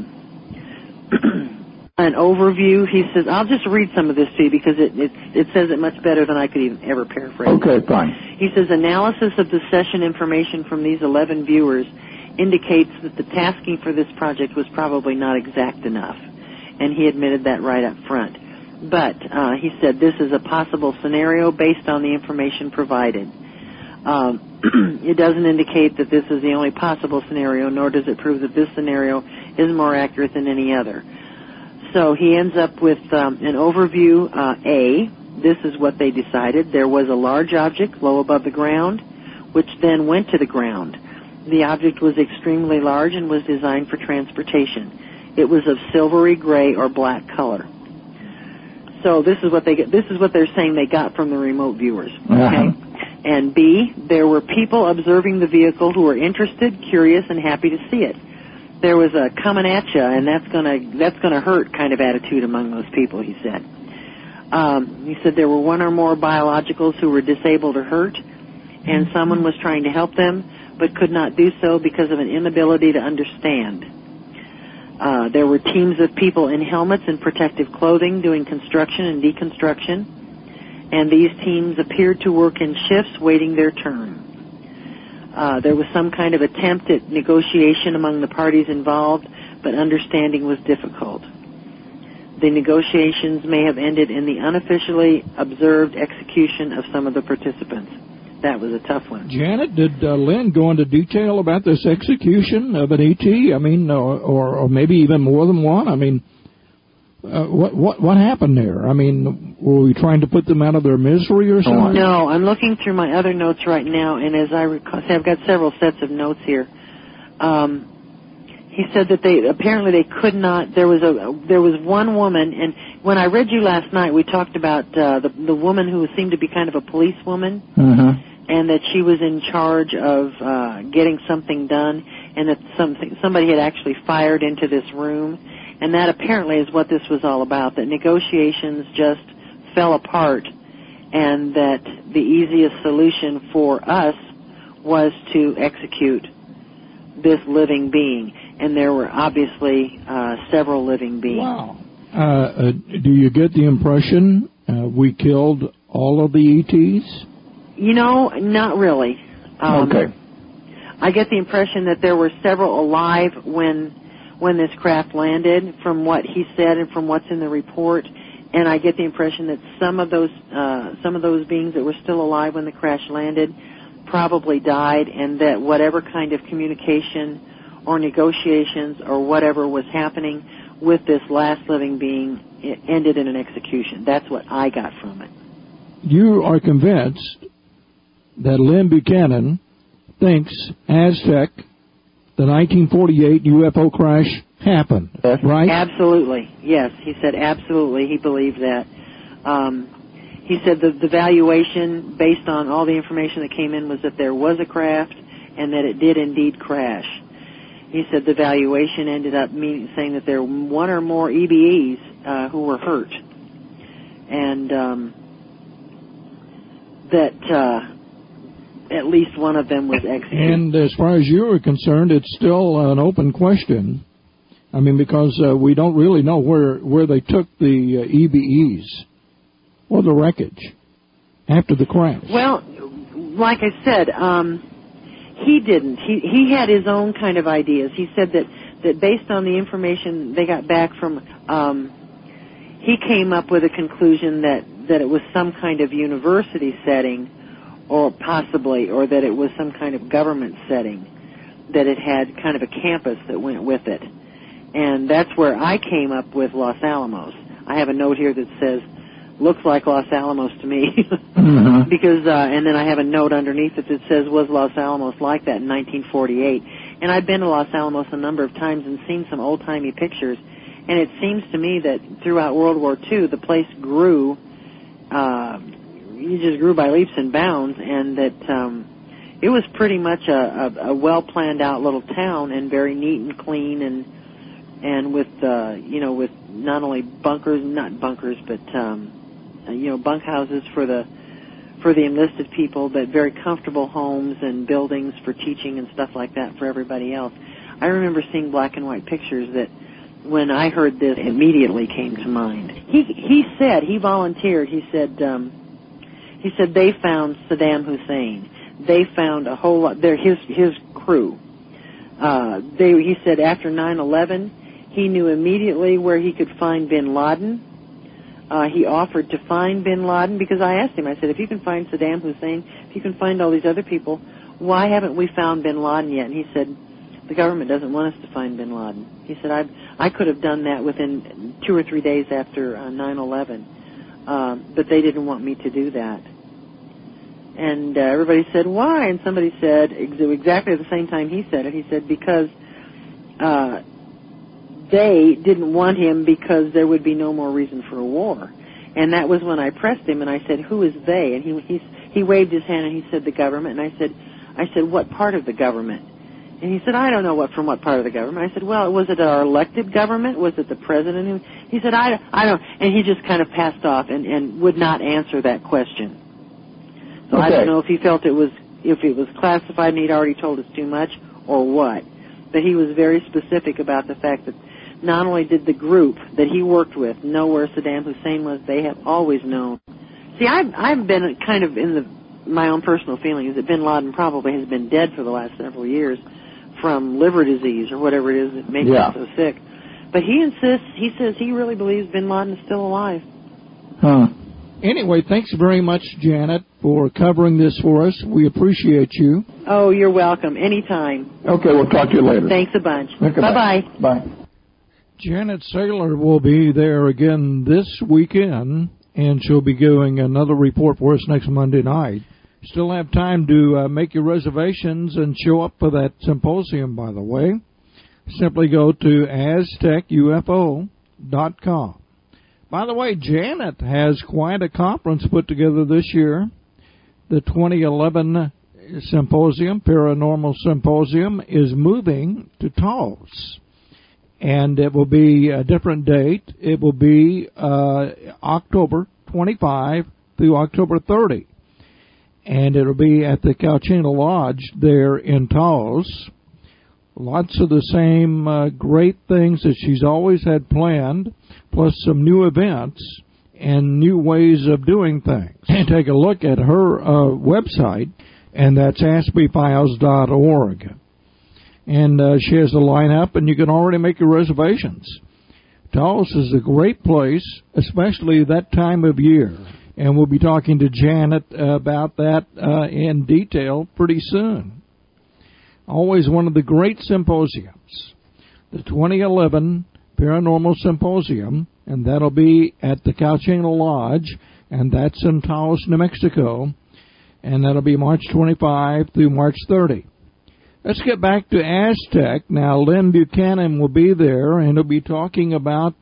an overview. He says, I'll just read some of this to you because it says it much better than I could even ever paraphrase. Okay, fine. He says, analysis of the session information from these 11 viewers indicates that the tasking for this project was probably not exact enough. And he admitted that right up front. But he said this is a possible scenario based on the information provided. It doesn't indicate that this is the only possible scenario, nor does it prove that this scenario is more accurate than any other. So he ends up with an overview. This is what they decided. There was a large object low above the ground, which then went to the ground. The object was extremely large and was designed for transportation. It was of silvery gray or black color. So this is what they're saying they got from the remote viewers. Okay. And B, there were people observing the vehicle who were interested, curious, and happy to see it. There was a coming at you, and that's gonna hurt kind of attitude among those people, he said. He said there were one or more biologicals who were disabled or hurt, and someone was trying to help them, but could not do so because of an inability to understand. There were teams of people in helmets and protective clothing doing construction and deconstruction. And these teams appeared to work in shifts waiting their turn. There was some kind of attempt at negotiation among the parties involved, but understanding was difficult. The negotiations may have ended in the unofficially observed execution of some of the participants. That was a tough one. Janet, did Lynn go into detail about this execution of an ET? I mean, or maybe even more than one? I mean, what happened there? I mean, were we trying to put them out of their misery or something? No, I'm looking through my other notes right now, and as I recall, I've got several sets of notes here. He said that they could not. There was one woman, and when I read you last night, we talked about the woman who seemed to be kind of a policewoman, and that she was in charge of getting something done, and that somebody had actually fired into this room. And that apparently is what this was all about, that negotiations just fell apart and that the easiest solution for us was to execute this living being. And there were obviously several living beings. Wow. Do you get the impression we killed all of the ETs? Not really. Okay. I get the impression that there were several alive when this craft landed, from what he said and from what's in the report, and I get the impression that some of those beings that were still alive when the crash landed probably died, and that whatever kind of communication or negotiations or whatever was happening with this last living being, it ended in an execution. That's what I got from it. You are convinced that Lynn Buchanan thinks Aztec, the 1948 UFO crash, happened, right? Absolutely, yes. He said absolutely he believed that. He said the valuation, based on all the information that came in, was that there was a craft and that it did indeed crash. he said the valuation ended up saying that there were one or more EBEs who were hurt, and that at least one of them was executed. And as far as you are concerned, it's still an open question. I mean, because we don't really know where they took the EBEs or the wreckage after the crash. Well, like I said, he didn't. He had his own kind of ideas. He said that based on the information they got back from, he came up with a conclusion that it was some kind of university setting, or possibly, or that it was some kind of government setting, that it had kind of a campus that went with it. And that's where I came up with Los Alamos. I have a note here that says, looks like Los Alamos to me. Mm-hmm. Because, and then I have a note underneath it that says, was Los Alamos like that in 1948? And I've been to Los Alamos a number of times and seen some old-timey pictures. And it seems to me that throughout World War II, the place grew, you just grew by leaps and bounds, and that it was pretty much a well-planned out little town, and very neat and clean, and with with not only not bunkers, but bunkhouses for the enlisted people, but very comfortable homes and buildings for teaching and stuff like that for everybody else. I remember seeing black and white pictures that, when I heard this, immediately came to mind. He volunteered. He said they found Saddam Hussein. They found a whole lot. His crew. He said after 9/11, he knew immediately where he could find bin Laden. He offered to find bin Laden, because I asked him, I said, if you can find Saddam Hussein, if you can find all these other people, why haven't we found bin Laden yet? And he said, the government doesn't want us to find bin Laden. He said, I could have done that within 2 or 3 days after 9/11, but they didn't want me to do that. And everybody said, why? And somebody said, exactly at the same time he said it, he said, because they didn't want him because there would be no more reason for a war. And that was when I pressed him, and I said, who is they? And he waved his hand, and he said, the government. And I said, what part of the government? And he said, I don't know from what part of the government. I said, well, was it our elected government? Was it the president? He said, I don't. And he just kind of passed off and would not answer that question. So okay. I don't know if he felt if it was classified and he'd already told us too much or what. But he was very specific about the fact that not only did the group that he worked with know where Saddam Hussein was, they have always known. See, I've been kind of in my own personal feeling is that bin Laden probably has been dead for the last several years from liver disease or whatever it is that makes him so sick. But he says he really believes bin Laden is still alive. Huh. Anyway, thanks very much, Janet, for covering this for us. We appreciate you. Oh, you're welcome. Anytime. Okay, we'll talk to you later. Thanks a bunch. Okay, bye-bye. Bye. Janet Saylor will be there again this weekend, and she'll be doing another report for us next Monday night. Still have time to make your reservations and show up for that symposium, by the way. Simply go to aztecufo.com. By the way, Janet has quite a conference put together this year. The 2011 symposium, Paranormal Symposium, is moving to Taos. And it will be a different date. It will be October 25 through October 30. And it will be at the Calchino Lodge there in Taos. Lots of the same great things that she's always had planned, plus some new events and new ways of doing things. And take a look at her website, and that's aspiefiles.org. And she has a lineup, and you can already make your reservations. Taos is a great place, especially that time of year. And we'll be talking to Janet about that in detail pretty soon. Always one of the great symposiums, the 2011 Paranormal Symposium, and that'll be at the Calchino Lodge, and that's in Taos, New Mexico, and that'll be March 25 through March 30. Let's get back to Aztec. Now, Lynn Buchanan will be there, and he'll be talking about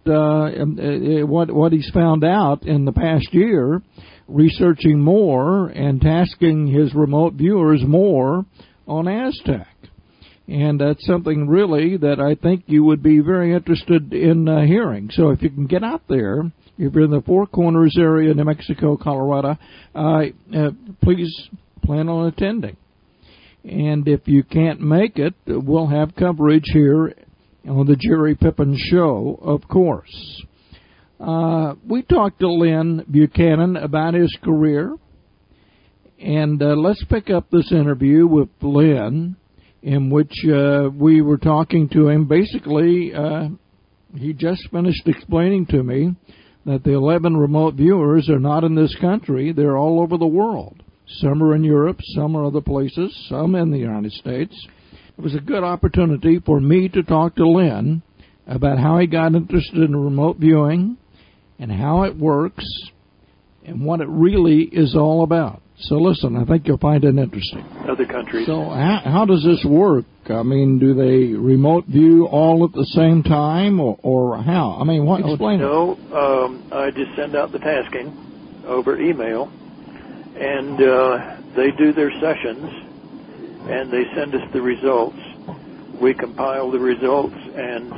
what he's found out in the past year, researching more and tasking his remote viewers more on Aztec. And that's something really that I think you would be very interested in hearing. So if you can get out there, if you're in the Four Corners area, New Mexico, Colorado, please plan on attending. And if you can't make it, we'll have coverage here on the Jerry Pippin Show, of course. We talked to Len Buchanan about his career. And let's pick up this interview with Len, in which we were talking to him. Basically, he just finished explaining to me that the 11 remote viewers are not in this country. They're all over the world. Some are in Europe, some are other places, some in the United States. It was a good opportunity for me to talk to Len about how he got interested in remote viewing and how it works and what it really is all about. So listen, I think you'll find it interesting. Other countries. So how does this work? I mean, do they remote view all at the same time, or how? I mean, explain it. No, I just send out the tasking over email, and they do their sessions, and they send us the results. We compile the results and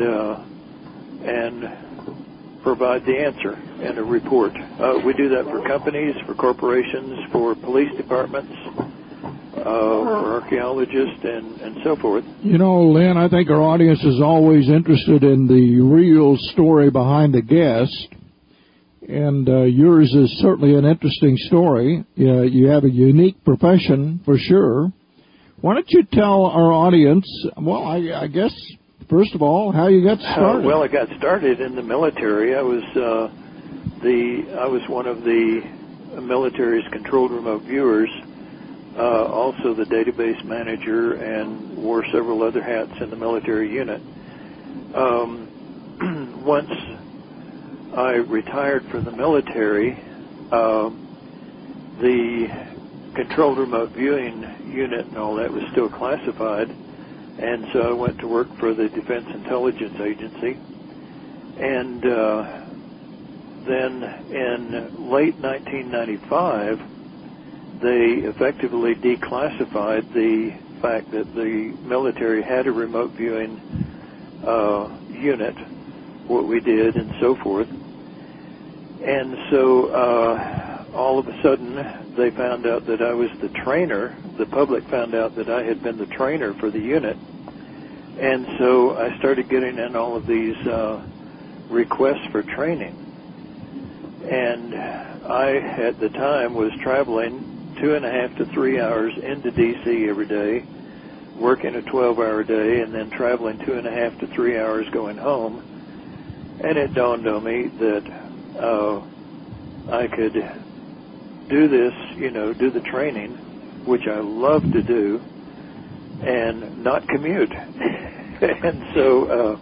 provide the answer in a report. We do that for companies, for corporations, for police departments, for archaeologists, and so forth. You know, Len, I think our audience is always interested in the real story behind the guest, and yours is certainly an interesting story. You have a unique profession, for sure. Why don't you tell our audience, well, I guess, first of all, how you got started? Well, I got started in the military. I was one of the military's controlled remote viewers, also the database manager, and wore several other hats in the military unit. Once I retired from the military, the controlled remote viewing unit and all that was still classified. And so I went to work for the Defense Intelligence Agency. And then in late 1995, they effectively declassified the fact that the military had a remote viewing unit, what we did, and so forth. And so all of a sudden, they found out that I was the trainer. The public found out that I had been the trainer for the unit. And so I started getting in all of these requests for training. And I, at the time, was traveling 2.5 to 3 hours into D.C. every day, working a 12-hour day, and then traveling 2.5 to 3 hours going home. And it dawned on me that I could do this, do the training, which I love to do, and not commute. And so...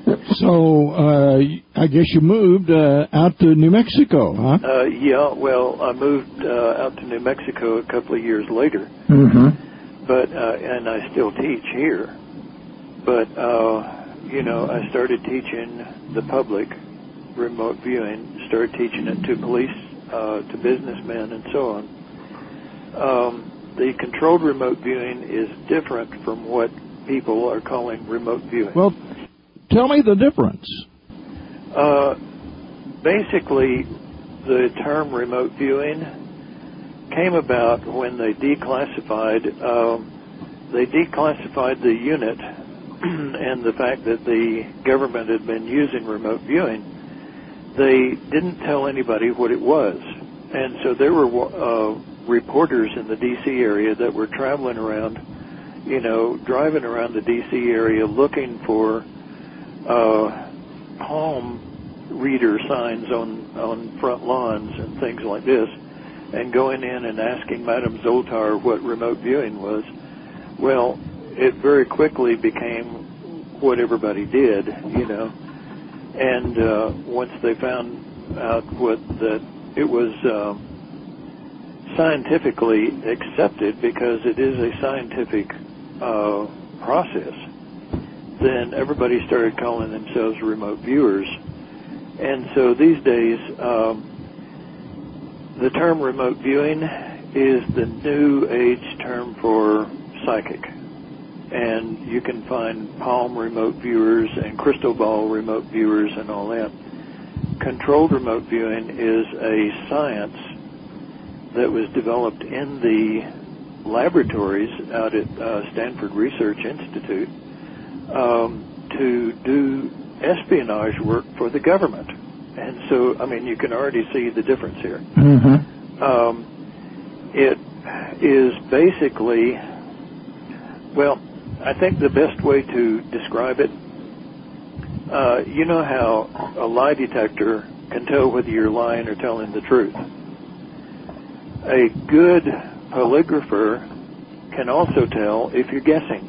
I guess you moved out to New Mexico, huh? Yeah, well, I moved out to New Mexico a couple of years later. Mm-hmm. But, and I still teach here. But, I started teaching the public remote viewing, started teaching it to police, to businessmen, and so on. The controlled remote viewing is different from what people are calling remote viewing. Well, tell me the difference. Basically, the term remote viewing came about when they declassified the unit and the fact that the government had been using remote viewing. They didn't tell anybody what it was. And so there were reporters in the D.C. area that were traveling around, driving around the D.C. area looking for palm reader signs on front lawns and things like this, and going in and asking Madame Zoltar what remote viewing was. Well, it very quickly became what everybody did, And once they found out that it was scientifically accepted, because it is a scientific process, then everybody started calling themselves remote viewers. And so these days, the term remote viewing is the new age term for psychic. and you can find Palm remote viewers and Crystal Ball remote viewers and all that. Controlled remote viewing is a science that was developed in the laboratories out at Stanford Research Institute to do espionage work for the government. And so, I mean, you can already see the difference here. It is basically, well, I think the best way to describe it, you know how a lie detector can tell whether you're lying or telling the truth. A good polygrapher can also tell if you're guessing.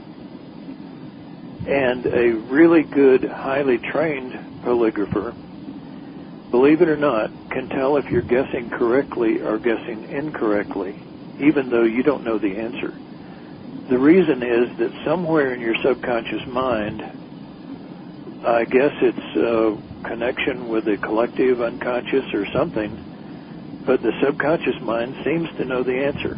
And a really good, highly trained polygrapher, believe it or not, can tell if you're guessing correctly or guessing incorrectly, even though you don't know the answer. The reason is that somewhere in your subconscious mind, I guess it's a connection with the collective unconscious or something, but the subconscious mind seems to know the answer.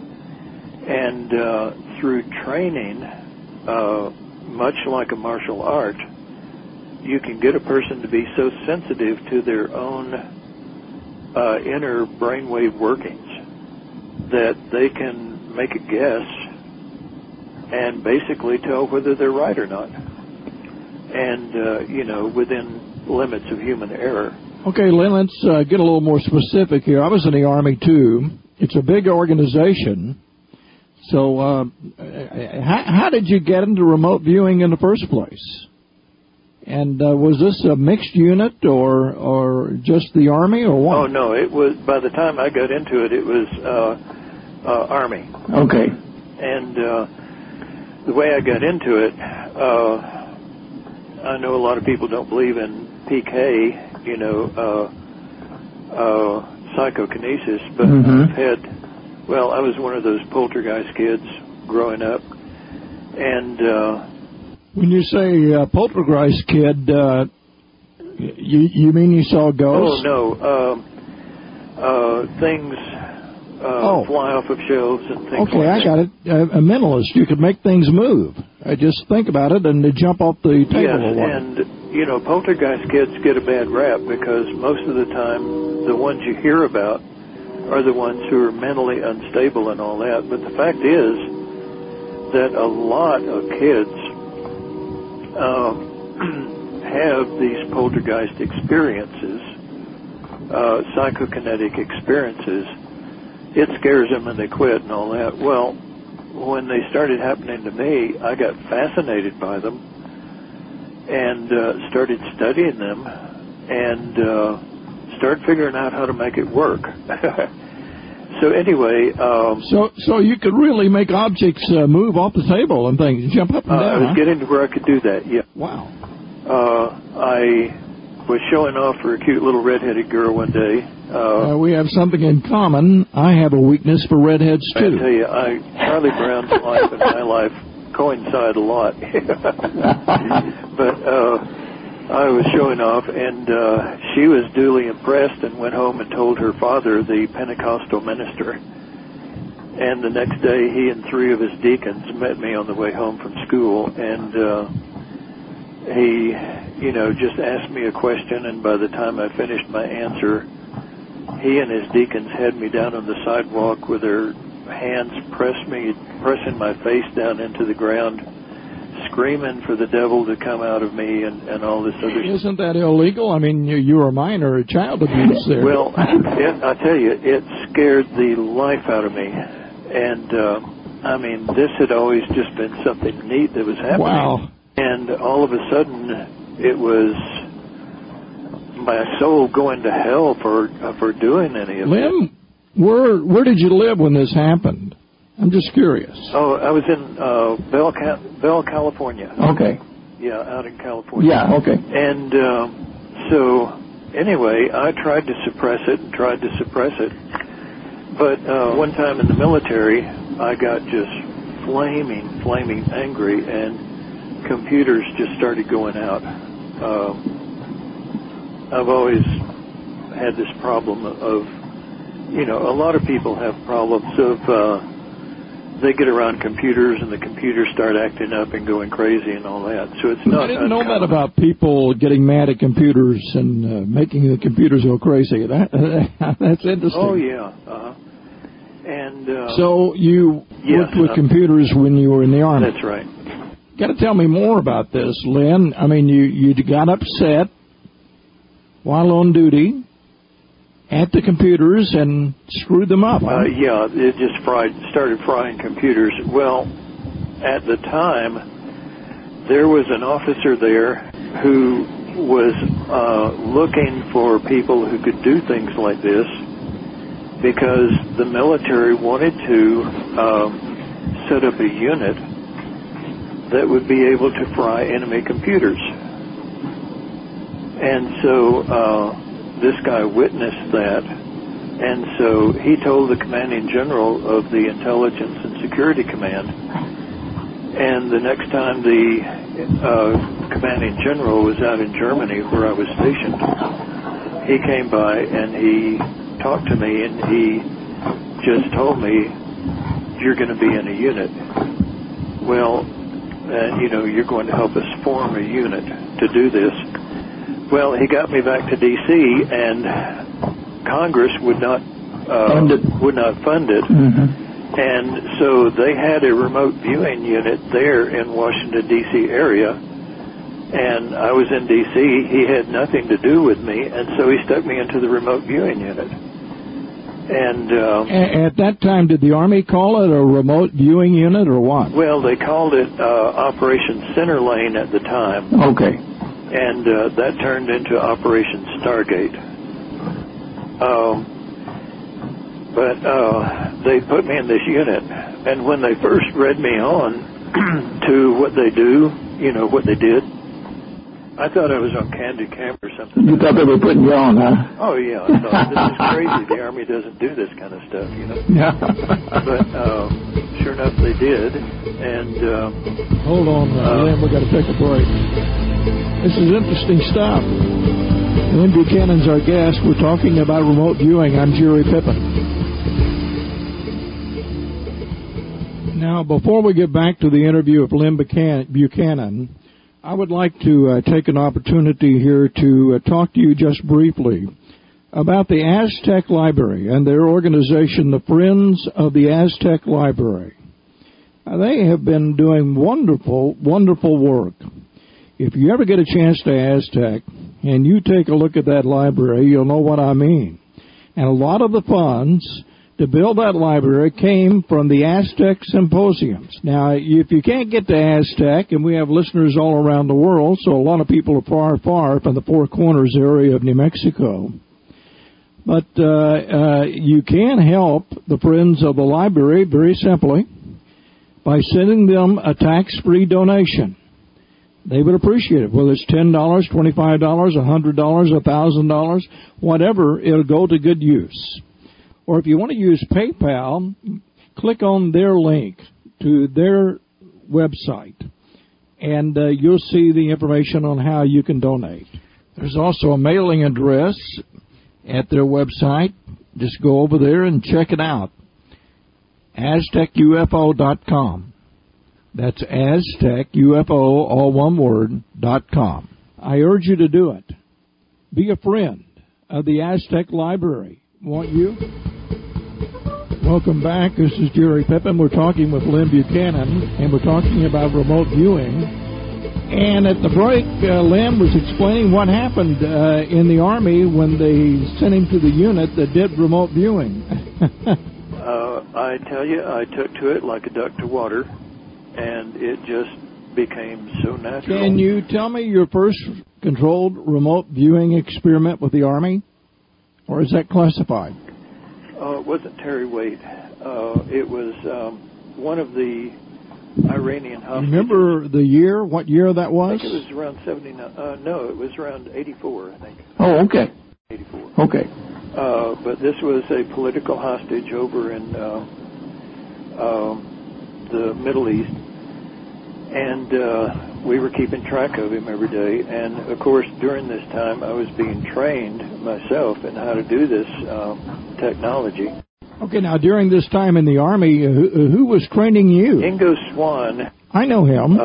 And through training, much like a martial art, you can get a person to be so sensitive to their own inner brainwave workings that they can make a guess and basically tell whether they're right or not. And, you know, within limits of human error. Okay, Lynn, let's get a little more specific here. I was in the Army, too. It's a big organization. So how did you get into remote viewing in the first place? And was this a mixed unit or just the Army or what? Oh, no, it was, by the time I got into it, it was Army. Okay. And the way I got into it, I know a lot of people don't believe in PK, you know, psychokinesis, but I've had, well, I was one of those poltergeist kids growing up, and when you say poltergeist kid, you mean you saw ghosts? Oh, no, things fly off of shelves and things okay, like that. I got it. A mentalist, you could make things move. Just think about it and they jump off the table or what. And, you know, poltergeist kids get a bad rap because most of the time the ones you hear about are the ones who are mentally unstable and all that. But the fact is that a lot of kids have these poltergeist experiences, psychokinetic experiences. It scares them and they quit and all that. Well, when they started happening to me, I got fascinated by them and started studying them and started figuring out how to make it work. So anyway... So you could really make objects move off the table and things, jump up and down, I was getting to where I could do that, yeah. Wow. I was showing off for a cute little redheaded girl one day. We have something in common. I have a weakness for redheads, too. I tell you, Charlie Brown's life and my life coincide a lot. But I was showing off, and she was duly impressed and went home and told her father, the Pentecostal minister. And the next day, he and 3 of his deacons met me on the way home from school, and he, you know, just asked me a question, and by the time I finished my answer, he and his deacons had me down on the sidewalk with their hands pressing my face down into the ground, screaming for the devil to come out of me and all this other stuff. Isn't that illegal? I mean, you were a minor, child abuse there. Well, I tell you, it scared the life out of me. And, I mean, this had always just been something neat that was happening. Wow. And all of a sudden, it was my soul going to hell for doing any of it. Lynn, where did you live when this happened? I'm just curious. Oh, I was in Bell, California. Okay. Yeah, out in California. Yeah, okay. And so, anyway, I tried to suppress it. But one time in the military, I got just flaming angry, and computers just started going out. I've always had this problem of, you know, a lot of people have problems of they get around computers and the computers start acting up and going crazy and all that. So it's not. I didn't know that about people getting mad at computers and making the computers go crazy. That's interesting. Oh yeah. And so you worked with computers when you were in the Army. That's right. Got to tell me more about this, Lynn. I mean, you got upset while on duty at the computers and screwed them up. Huh? Yeah, it just started frying computers. Well, at the time, there was an officer there who was looking for people who could do things like this because the military wanted to set up a unit that would be able to fry enemy computers. And so this guy witnessed that, and so he told the commanding general of the Intelligence and Security Command, and the next time the commanding general was out in Germany where I was stationed, he came by and he talked to me and he just told me, you're going to be in a unit. Well, you're going to help us form a unit to do this. Well, he got me back to D.C. and Congress would not fund it, Mm-hmm. and so they had a remote viewing unit there in Washington D.C. area, and I was in D.C. He had nothing to do with me, and so he stuck me into the remote viewing unit. And at that time, did the Army call it a remote viewing unit or what? Well, they called it Operation Center Lane at the time. Okay. And that turned into Operation Stargate. But they put me in this unit, and when they first read me on to what they do, what they did, I thought I was on Candid Camp or something. You thought they were putting you on, huh? Oh, yeah. I thought, this is crazy. The Army doesn't do this kind of stuff, Yeah. But sure enough, they did. And hold on, Lynn, we got to take a break. This is interesting stuff. Lynn Buchanan's our guest. We're talking about remote viewing. I'm Jerry Pippin. Now, before we get back to the interview of Lynn Buchanan, I would like to take an opportunity here to talk to you just briefly about the Aztec Library and their organization, the Friends of the Aztec Library. They have been doing wonderful, wonderful work. If you ever get a chance to Aztec and you take a look at that library, you'll know what I mean. And a lot of the funds to build that library came from the Aztec symposiums. Now, if you can't get to Aztec, and we have listeners all around the world, so a lot of people are far, far from the Four Corners area of New Mexico. But you can help the Friends of the Library very simply by sending them a tax-free donation. They would appreciate it, whether it's $10, $25, $100, $1,000, whatever, it'll go to good use. Or if you want to use PayPal, click on their link to their website, and you'll see the information on how you can donate. There's also a mailing address at their website. Just go over there and check it out. AztecUFO.com. That's AztecUFO, all one word, .com. I urge you to do it. Be a friend of the Aztec Library. Won't you? Welcome back. This is Jerry Pippin. We're talking with Lynn Buchanan, and we're talking about remote viewing. And at the break, Lynn was explaining what happened in the Army when they sent him to the unit that did remote viewing. I tell you, I took to it like a duck to water, and it just became so natural. Can you tell me your first controlled remote viewing experiment with the Army? Or is that classified? It wasn't Terry Waite. It was one of the Iranian hostages. Remember the year? What year that was? I think it was around 79. No, it was around 84, I think. Oh, okay. 84. Okay. But this was a political hostage over in the Middle East. And we were keeping track of him every day. And, of course, during this time, I was being trained myself in how to do this technology. Okay, now during this time in the Army, who was training you? Ingo Swan, I know him.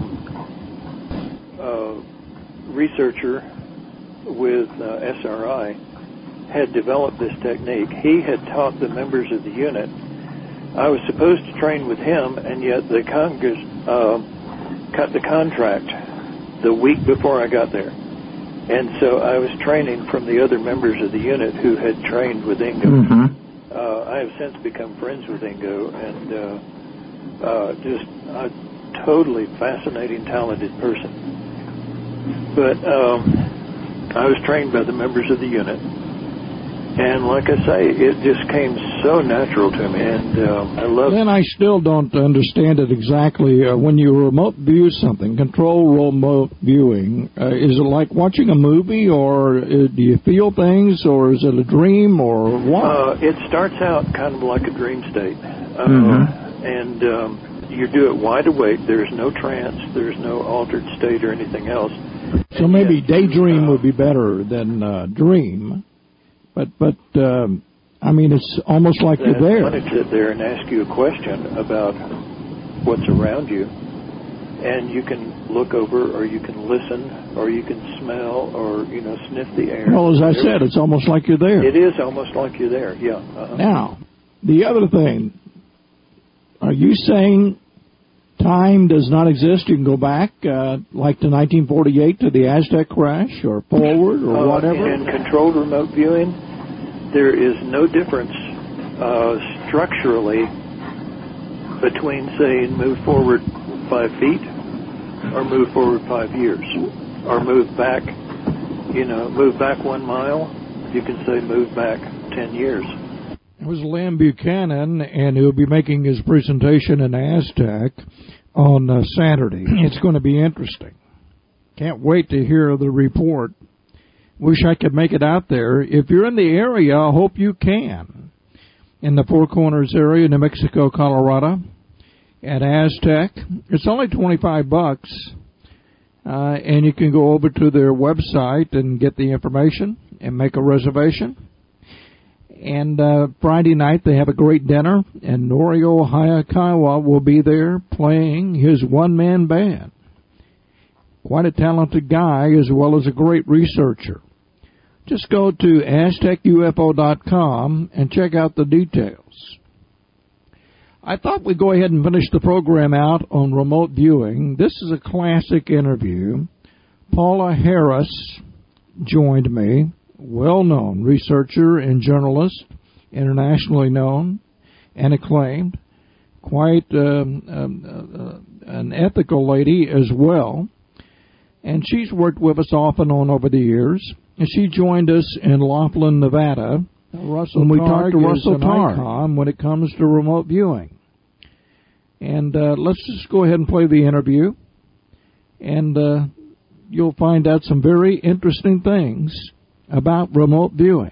Researcher with SRI, had developed this technique. He had taught the members of the unit. I was supposed to train with him, and yet the Congress cut the contract the week before I got there. And so I was training from the other members of the unit who had trained with Ingo. Mm-hmm. I have since become friends with Ingo, and just a totally fascinating, talented person. But I was trained by the members of the unit. And like I say, it just came so natural to me, and I love it. Then I still don't understand it exactly. When you remote view something, control remote viewing, is it like watching a movie, or do you feel things, or is it a dream, or what? It starts out kind of like a dream state. And you do it wide awake. There's no trance. There's no altered state or anything else. So maybe daydream would be better than dream. But I mean, it's almost like you're there. I want to sit there and ask you a question about what's around you, and you can look over, or you can listen, or you can smell, or sniff the air. Well, as I said, it's almost like you're there. It is almost like you're there. Yeah. Now, the other thing, are you saying time does not exist? You can go back, like to 1948, to the Aztec crash, or forward, or whatever? In controlled remote viewing, there is no difference structurally between saying move forward 5 feet, or move forward 5 years, or move back 1 mile. You can say move back 10 years. It was Len Buchanan, and he'll be making his presentation in Aztec on Saturday. It's going to be interesting. Can't wait to hear the report. Wish I could make it out there. If you're in the area, I hope you can. In the Four Corners area, New Mexico, Colorado, at Aztec. It's only $25, and you can go over to their website and get the information and make a reservation. And Friday night they have a great dinner, and Norio Hayakawa will be there playing his one-man band. Quite a talented guy, as well as a great researcher. Just go to AztecUFO.com and check out the details. I thought we'd go ahead and finish the program out on remote viewing. This is a classic interview. Paula Harris joined me. Well-known researcher and journalist, internationally known and acclaimed, quite an ethical lady as well. And she's worked with us off and on over the years. And she joined us in Laughlin, Nevada, when we talked to Russell Targ when it comes to remote viewing. And let's just go ahead and play the interview, and you'll find out some very interesting things about remote viewing.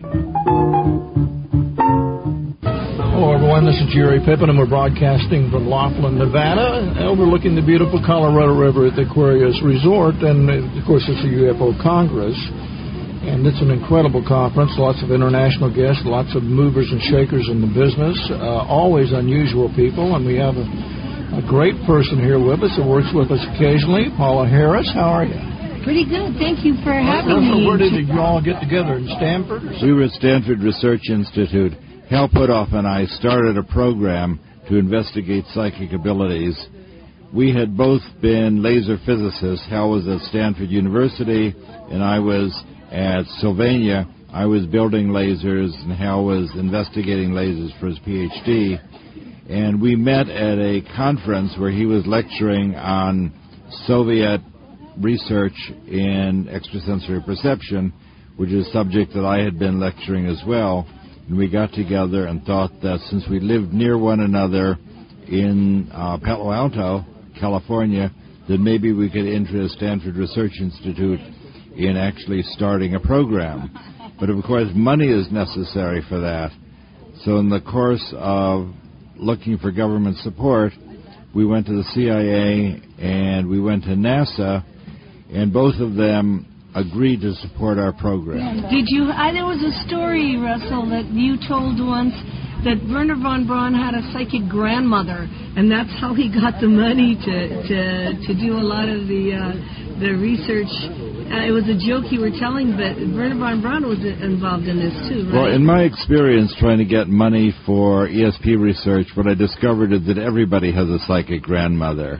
Hello, everyone. This is Jerry Pippin, and we're broadcasting from Laughlin, Nevada, overlooking the beautiful Colorado River at the Aquarius Resort. And, of course, it's a UFO Congress, and it's an incredible conference. Lots of international guests, lots of movers and shakers in the business, always unusual people. And we have a great person here with us that works with us occasionally, Paula Harris. How are you? Pretty good. Thank you for having me. Where did you all get together? In Stanford? We were at Stanford Research Institute. Hal Puthoff and I started a program to investigate psychic abilities. We had both been laser physicists. Hal was at Stanford University, and I was at Sylvania. I was building lasers, and Hal was investigating lasers for his PhD. And we met at a conference where he was lecturing on Soviet research in extrasensory perception, which is a subject that I had been lecturing as well. And we got together and thought that since we lived near one another in Palo Alto, California, that maybe we could interest Stanford Research Institute in actually starting a program. But of course, money is necessary for that. So in the course of looking for government support, we went to the CIA and we went to NASA, and both of them agreed to support our program. Did you? There was a story, Russell, that you told once that Werner von Braun had a psychic grandmother, and that's how he got the money to do a lot of the research. It was a joke you were telling, but Werner von Braun was involved in this too, right? Well, in my experience trying to get money for ESP research, what I discovered is that everybody has a psychic grandmother.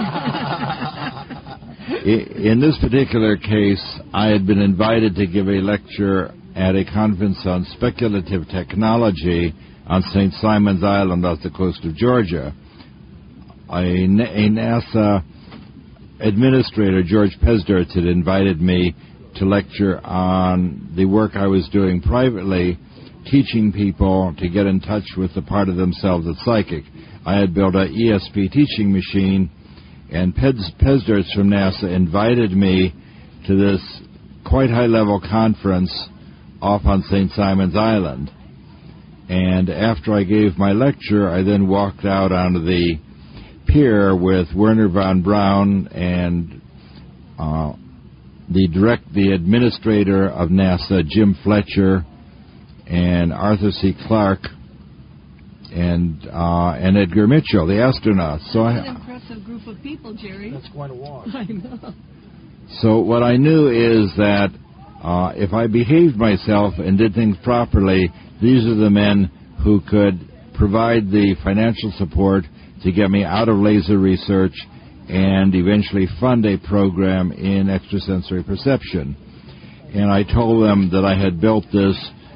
In this particular case, I had been invited to give a lecture at a conference on speculative technology on St. Simon's Island off the coast of Georgia. A NASA administrator, George Pesdarts, had invited me to lecture on the work I was doing privately, teaching people to get in touch with the part of themselves that's psychic. I had built an ESP teaching machine, and Pesdarts from NASA invited me to this quite high-level conference off on St. Simon's Island. And after I gave my lecture, I then walked out onto the pier with Werner von Braun and the administrator of NASA, Jim Fletcher, and Arthur C. Clarke, and Edgar Mitchell, the astronaut. So That's an impressive group of people, Jerry. That's quite a walk. I know. So what I knew is that if I behaved myself and did things properly, these are the men who could provide the financial support to get me out of laser research and eventually fund a program in extrasensory perception. And I told them that I had built this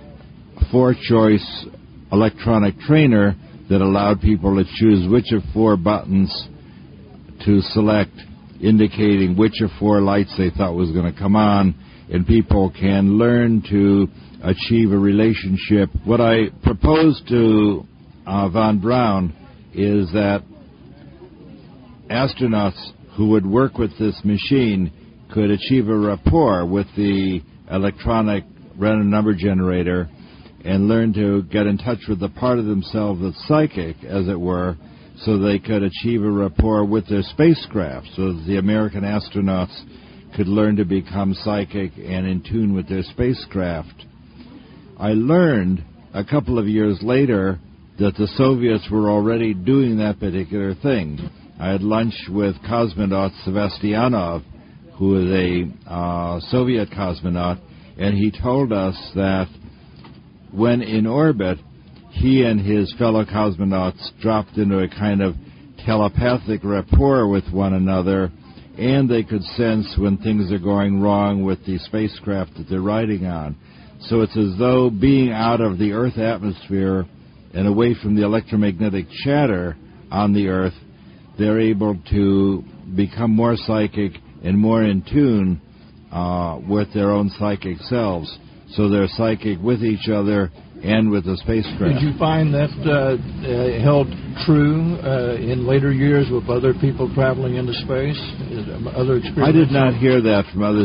4-choice electronic trainer that allowed people to choose which of 4 buttons to select, indicating which of 4 lights they thought was going to come on, and people can learn to achieve a relationship. What I proposed to von Braun is that astronauts who would work with this machine could achieve a rapport with the electronic random number generator and learn to get in touch with the part of themselves that's psychic, as it were, so they could achieve a rapport with their spacecraft, so that the American astronauts could learn to become psychic and in tune with their spacecraft. I learned a couple of years later that the Soviets were already doing that particular thing. I had lunch with cosmonaut Sevastianov, who is a Soviet cosmonaut, and he told us that when in orbit, he and his fellow cosmonauts dropped into a kind of telepathic rapport with one another, and they could sense when things are going wrong with the spacecraft that they're riding on. So it's as though being out of the Earth atmosphere and away from the electromagnetic chatter on the Earth, they're able to become more psychic and more in tune with their own psychic selves. So they're psychic with each other and with the spacecraft. Did you find that held true in later years with other people traveling into space? Other experiences? I did not hear that from other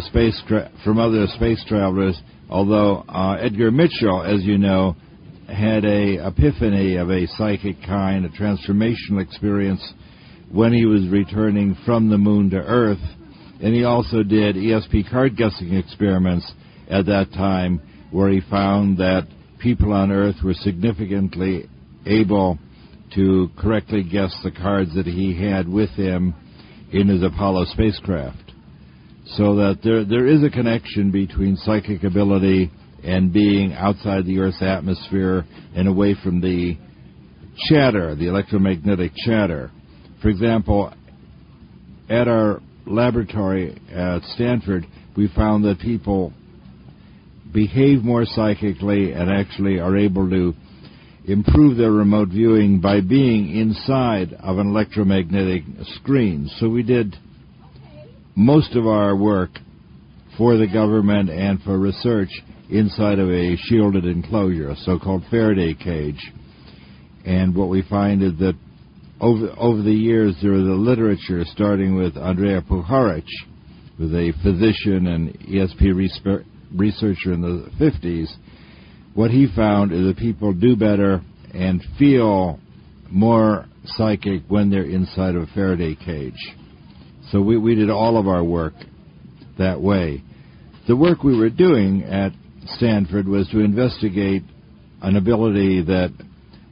space travelers, although Edgar Mitchell, as you know, had a epiphany of a psychic kind, a transformational experience when he was returning from the moon to Earth, and he also did ESP card guessing experiments at that time, where he found that people on Earth were significantly able to correctly guess the cards that he had with him in his Apollo spacecraft. So that there is a connection between psychic ability and being outside the Earth's atmosphere and away from the chatter, the electromagnetic chatter. For example, at our laboratory at Stanford, we found that people behave more psychically and actually are able to improve their remote viewing by being inside of an electromagnetic screen. So we did most of our work for the government and for research inside of a shielded enclosure, a so-called Faraday cage. And what we find is that over the years, there is a literature starting with Andrija Puharich, who was a physician and ESP researcher in the 50s. What he found is that people do better and feel more psychic when they're inside of a Faraday cage. So we did all of our work that way. The work we were doing at Stanford was to investigate an ability that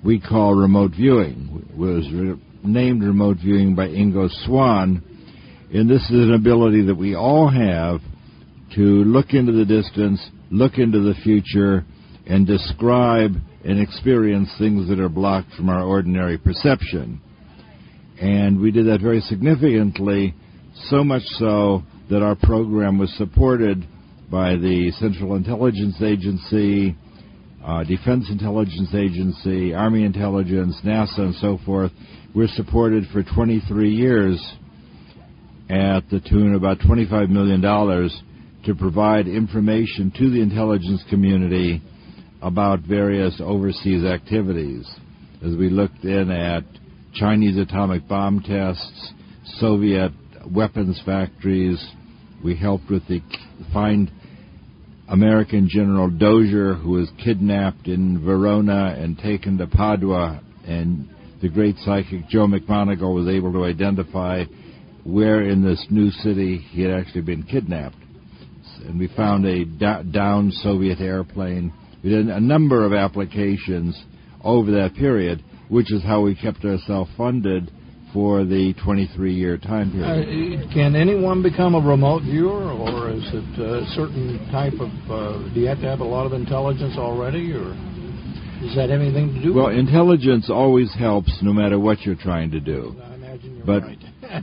we call remote viewing. It was named remote viewing by Ingo Swann, and this is an ability that we all have to look into the distance, look into the future, and describe and experience things that are blocked from our ordinary perception. And we did that very significantly, so much so that our program was supported by the Central Intelligence Agency, Defense Intelligence Agency, Army Intelligence, NASA, and so forth. We're supported for 23 years at the tune of about $25 million to provide information to the intelligence community about various overseas activities. As we looked in at Chinese atomic bomb tests, Soviet weapons factories, we helped with the find American General Dozier, who was kidnapped in Verona and taken to Padua, and the great psychic Joe McMoneagle was able to identify where in this new city he had actually been kidnapped. And we found a downed Soviet airplane. We did a number of applications over that period, which is how we kept ourselves funded for the 23-year time period. Can anyone become a remote viewer, or is it a certain type of... do you have to have a lot of intelligence already, or does that have anything to do with it? Well, intelligence always helps no matter what you're trying to do. I imagine you're but, right.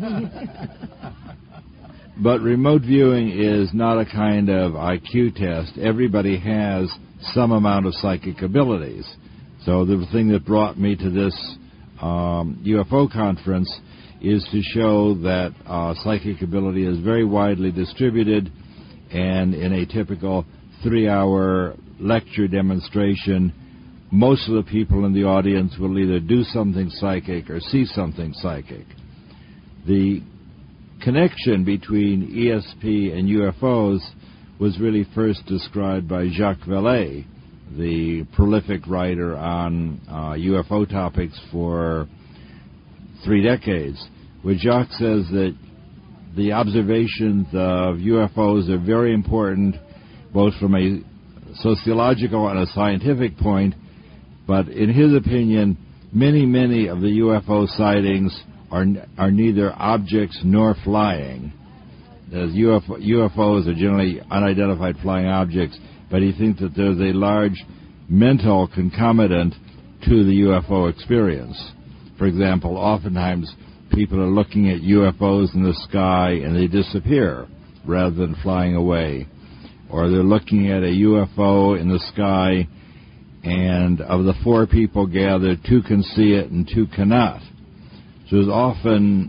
But remote viewing is not a kind of IQ test. Everybody has some amount of psychic abilities. So the thing that brought me to this UFO conference is to show that psychic ability is very widely distributed, and in a typical 3-hour lecture demonstration, most of the people in the audience will either do something psychic or see something psychic. The connection between ESP and UFOs was really first described by Jacques Vallée, the prolific writer on UFO topics for 3 decades, where Jacques says that the observations of UFOs are very important, both from a sociological and a scientific point, but in his opinion, many of the UFO sightings are neither objects nor flying. As UFOs are generally unidentified flying objects, but he thinks that there's a large mental concomitant to the UFO experience. For example, oftentimes people are looking at UFOs in the sky and they disappear rather than flying away. Or they're looking at a UFO in the sky, and of the 4 people gathered, 2 can see it and 2 cannot. So there's often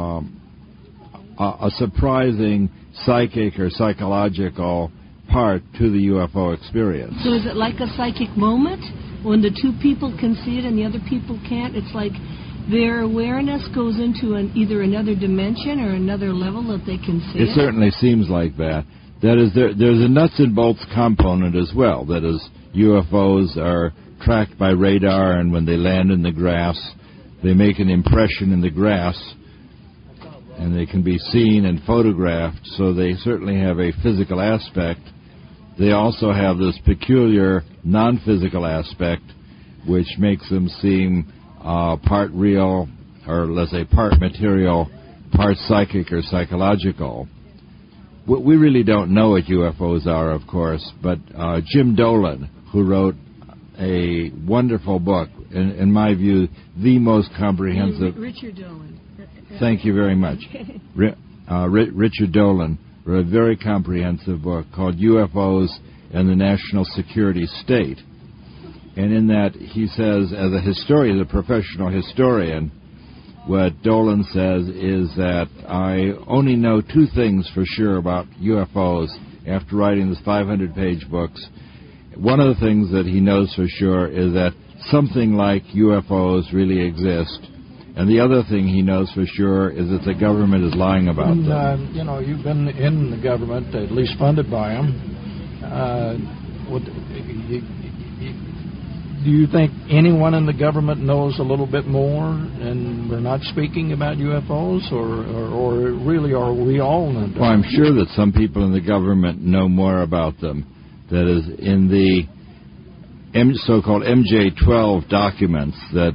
a surprising psychic or psychological part to the UFO experience. So is it like a psychic moment when the 2 people can see it and the other people can't? It's like their awareness goes into either another dimension or another level that they can see it? It certainly seems like that. That is, there's a nuts and bolts component as well. That is, UFOs are tracked by radar, and when they land in the grass, they make an impression in the grass, and they can be seen and photographed, so they certainly have a physical aspect. They also have this peculiar non-physical aspect, which makes them seem part real, or let's say part material, part psychic or psychological. We really don't know what UFOs are, of course, but Jim Dolan, who wrote a wonderful book, in my view, the most comprehensive... Richard Dolan. Thank you very much. Richard Dolan wrote a very comprehensive book called UFOs and the National Security State. And in that, he says, as a historian, a professional historian, what Dolan says is that I only know 2 things for sure about UFOs after writing this 500-page book. One of the things that he knows for sure is that something like UFOs really exist. And the other thing he knows for sure is that the government is lying about them. You've been in the government, at least funded by them. Do you think anyone in the government knows a little bit more and we're not speaking about UFOs, or really are we all in the Well, I'm sure that some people in the government know more about them. That is, in the so-called MJ-12 documents that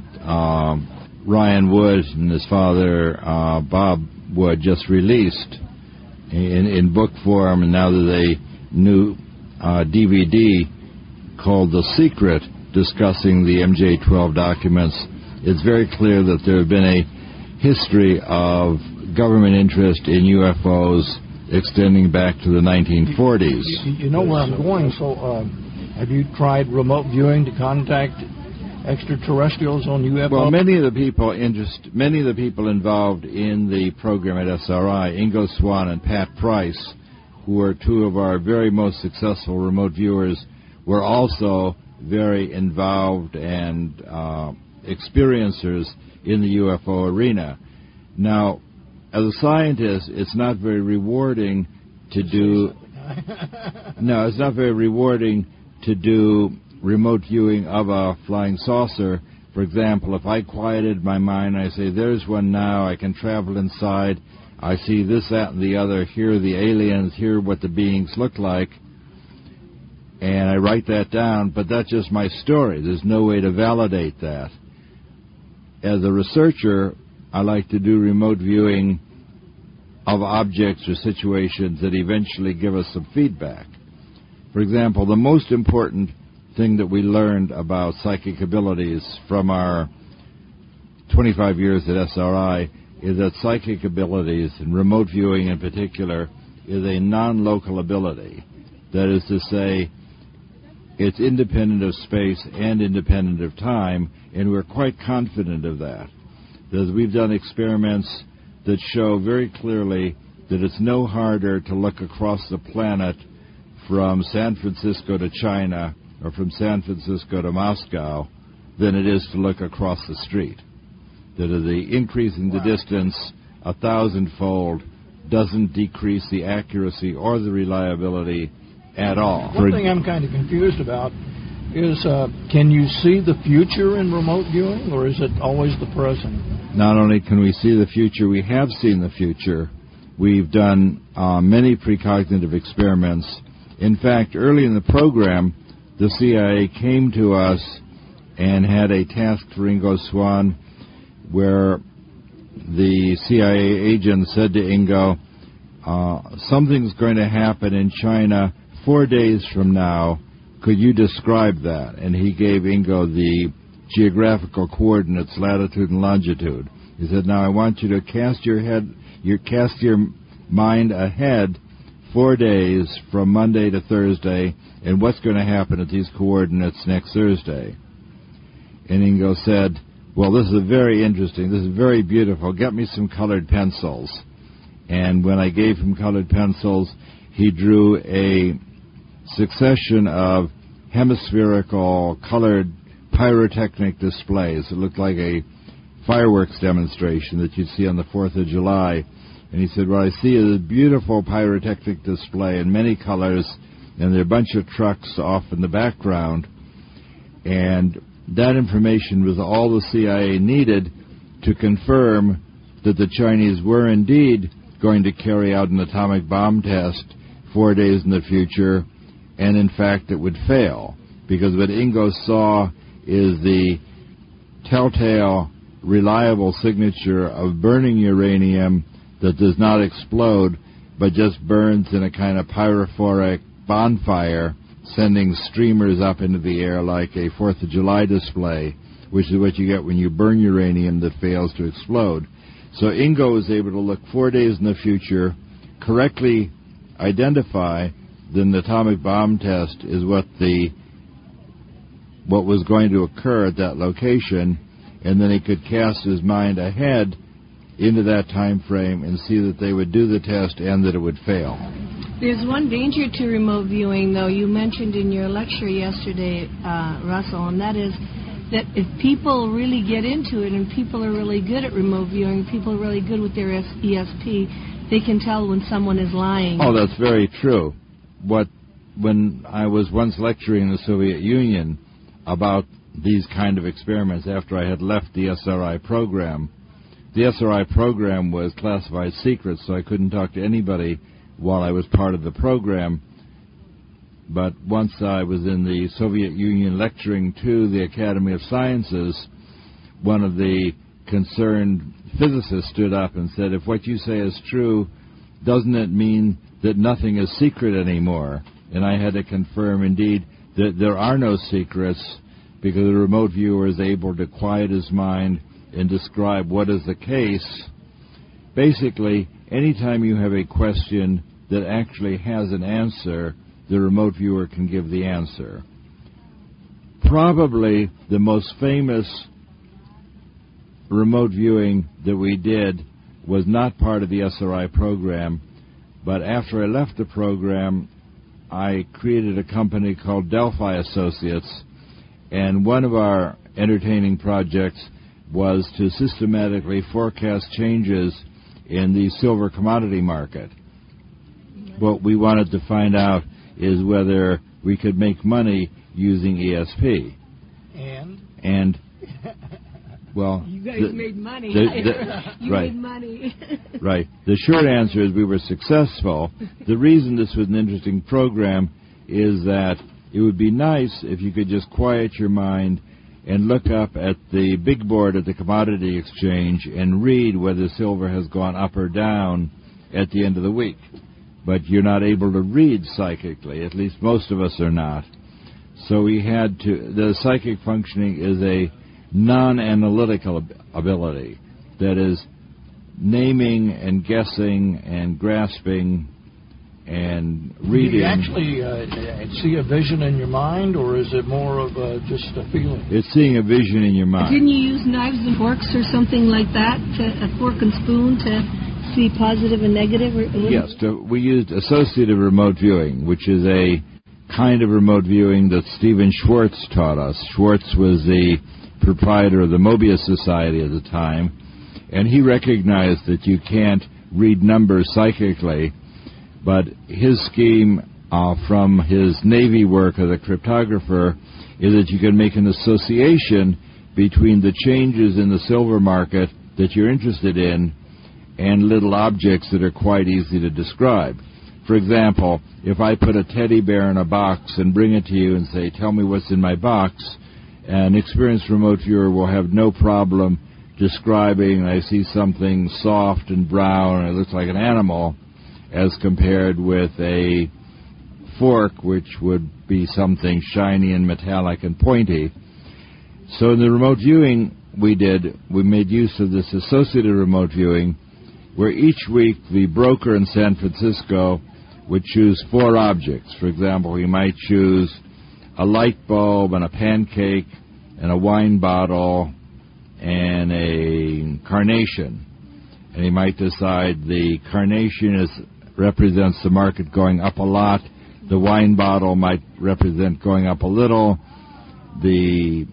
Ryan Wood and his father, Bob Wood, just released in book form, and now there's a new DVD called The Secret, discussing the MJ-12 documents. It's very clear that there have been a history of government interest in UFOs extending back to the 1940s. You know where I'm going, so have you tried remote viewing to contact extraterrestrials on UFOs? Well, many of the people involved in the program at SRI, Ingo Swann and Pat Price, who are two of our very most successful remote viewers, were also very involved and experiencers in the UFO arena. Now, as a scientist, it's not very rewarding to do. No, it's not very rewarding to do remote viewing of a flying saucer. For example, if I quieted my mind, I say, "There's one now. I can travel inside. I see this, that, and the other. Here are the aliens. Here are what the beings look like." And I write that down, but that's just my story. There's no way to validate that. As a researcher, I like to do remote viewing of objects or situations that eventually give us some feedback. For example, the most important thing that we learned about psychic abilities from our 25 years at SRI is that psychic abilities, and remote viewing in particular, is a non-local ability. That is to say, it's independent of space and independent of time, and we're quite confident of that. Because we've done experiments that show very clearly that it's no harder to look across the planet from San Francisco to China or from San Francisco to Moscow than it is to look across the street. That the increasing the distance 1,000-fold doesn't decrease the accuracy or the reliability at all. One thing I'm kind of confused about is, can you see the future in remote viewing, or is it always the present? Not only can we see the future, we have seen the future. We've done many precognitive experiments. In fact, early in the program, the CIA came to us and had a task for Ingo Swann where the CIA agent said to Ingo, something's going to happen in China 4 days from now. Could you describe that? And he gave Ingo the geographical coordinates, latitude and longitude. He said, now I want you to cast your mind ahead 4 days from Monday to Thursday, and what's going to happen at these coordinates next Thursday. And Ingo said, well, this is very interesting. This is very beautiful. Get me some colored pencils. And when I gave him colored pencils, he drew a succession of hemispherical colored pyrotechnic displays. It looked like a fireworks demonstration that you'd see on the 4th of July. And he said, what I see is a beautiful pyrotechnic display in many colors, and there are a bunch of trucks off in the background. And that information was all the CIA needed to confirm that the Chinese were indeed going to carry out an atomic bomb test 4 days in the future, and in fact it would fail, because what Ingo saw is the telltale, reliable signature of burning uranium that does not explode, but just burns in a kind of pyrophoric bonfire, sending streamers up into the air like a 4th of July display, which is what you get when you burn uranium that fails to explode. So Ingo was able to look 4 days in the future, correctly identify that an atomic bomb test is what was going to occur at that location, and then he could cast his mind ahead into that time frame and see that they would do the test and that it would fail. There's one danger to remote viewing, though, you mentioned in your lecture yesterday, Russell, and that is that if people really get into it and people are really good at remote viewing, people are really good with their ESP, they can tell when someone is lying. Oh, that's very true. When I was once lecturing in the Soviet Union about these kind of experiments after I had left the SRI program, the SRI program was classified secret, so I couldn't talk to anybody while I was part of the program. but once I was in the Soviet Union lecturing to the Academy of Sciences, one of the concerned physicists stood up and said, if what you say is true, doesn't it mean that nothing is secret anymore? And I had to confirm, indeed, that there are no secrets, because the remote viewer is able to quiet his mind and describe what is the case. Basically, anytime you have a question that actually has an answer, the remote viewer can give the answer. Probably the most famous remote viewing that we did was not part of the SRI program, but after I left the program, I created a company called Delphi Associates, and one of our entertaining projects was to systematically forecast changes in the silver commodity market. What we wanted to find out is whether we could make money using ESP. And well, you guys made money. You right. made money. Right. The short answer is we were successful. The reason this was an interesting program is that it would be nice if you could just quiet your mind and look up at the big board at the commodity exchange and read whether silver has gone up or down at the end of the week. But you're not able to read psychically. At least most of us are not. So we had to... The psychic functioning is a non-analytical ability. That is, naming and guessing and grasping and reading. Do you actually see a vision in your mind, or is it more of just a feeling? It's seeing a vision in your mind. Didn't you use knives and forks or something like that, a fork and spoon, to see positive and negative? Yes, we used associative remote viewing, which is a kind of remote viewing that Stephen Schwartz taught us. Schwartz was the proprietor of the Mobius Society at the time, and he recognized that you can't read numbers psychically, but his scheme from his Navy work as a cryptographer is that you can make an association between the changes in the silver market that you're interested in and little objects that are quite easy to describe. For example, if I put a teddy bear in a box and bring it to you and say, tell me what's in my box, an experienced remote viewer will have no problem describing, I see something soft and brown and it looks like an animal, as compared with a fork, which would be something shiny and metallic and pointy. So in the remote viewing we made use of this associative remote viewing, where each week the broker in San Francisco would choose 4 objects. For example, he might choose a light bulb and a pancake and a wine bottle and a carnation. And he might decide the carnation represents the market going up a lot, the wine bottle might represent going up a little, the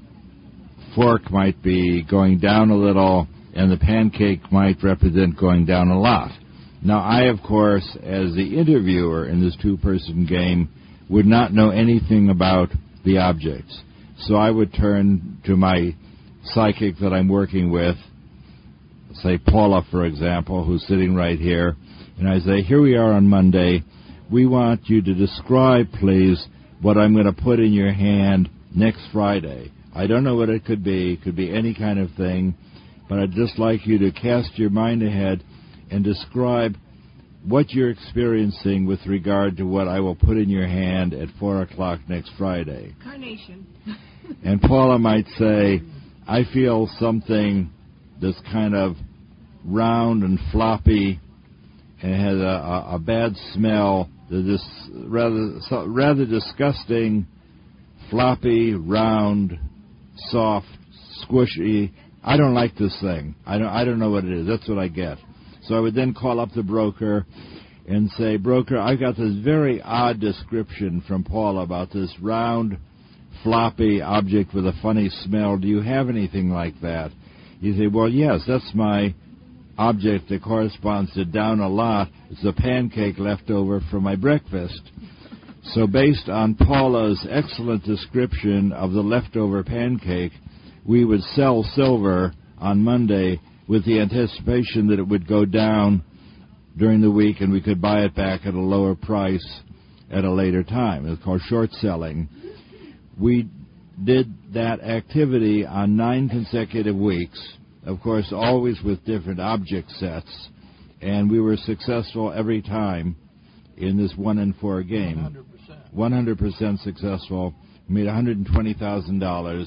fork might be going down a little, and the pancake might represent going down a lot. Now, I, of course, as the interviewer in this 2-person game, would not know anything about the objects. So I would turn to my psychic that I'm working with, say Paula, for example, who's sitting right here, and I say, here we are on Monday. We want you to describe, please, what I'm going to put in your hand next Friday. I don't know what it could be. It could be any kind of thing, but I'd just like you to cast your mind ahead and describe what you're experiencing with regard to what I will put in your hand at 4 o'clock next Friday. Carnation. And Paula might say, I feel something that's kind of round and floppy and has a bad smell. This rather disgusting, floppy, round, soft, squishy. I don't like this thing. I don't know what it is. That's what I get. So I would then call up the broker and say, broker, I got this very odd description from Paula about this round, floppy object with a funny smell. Do you have anything like that? You say, well, yes, that's my object that corresponds to down a lot. It's a pancake left over from my breakfast. So based on Paula's excellent description of the leftover pancake, we would sell silver on Monday with the anticipation that it would go down during the week and we could buy it back at a lower price at a later time. It's called short selling. We did that activity on 9 consecutive weeks, of course, always with different object sets, and we were successful every time in this 1 in 4 game. 100% successful. We made $120,000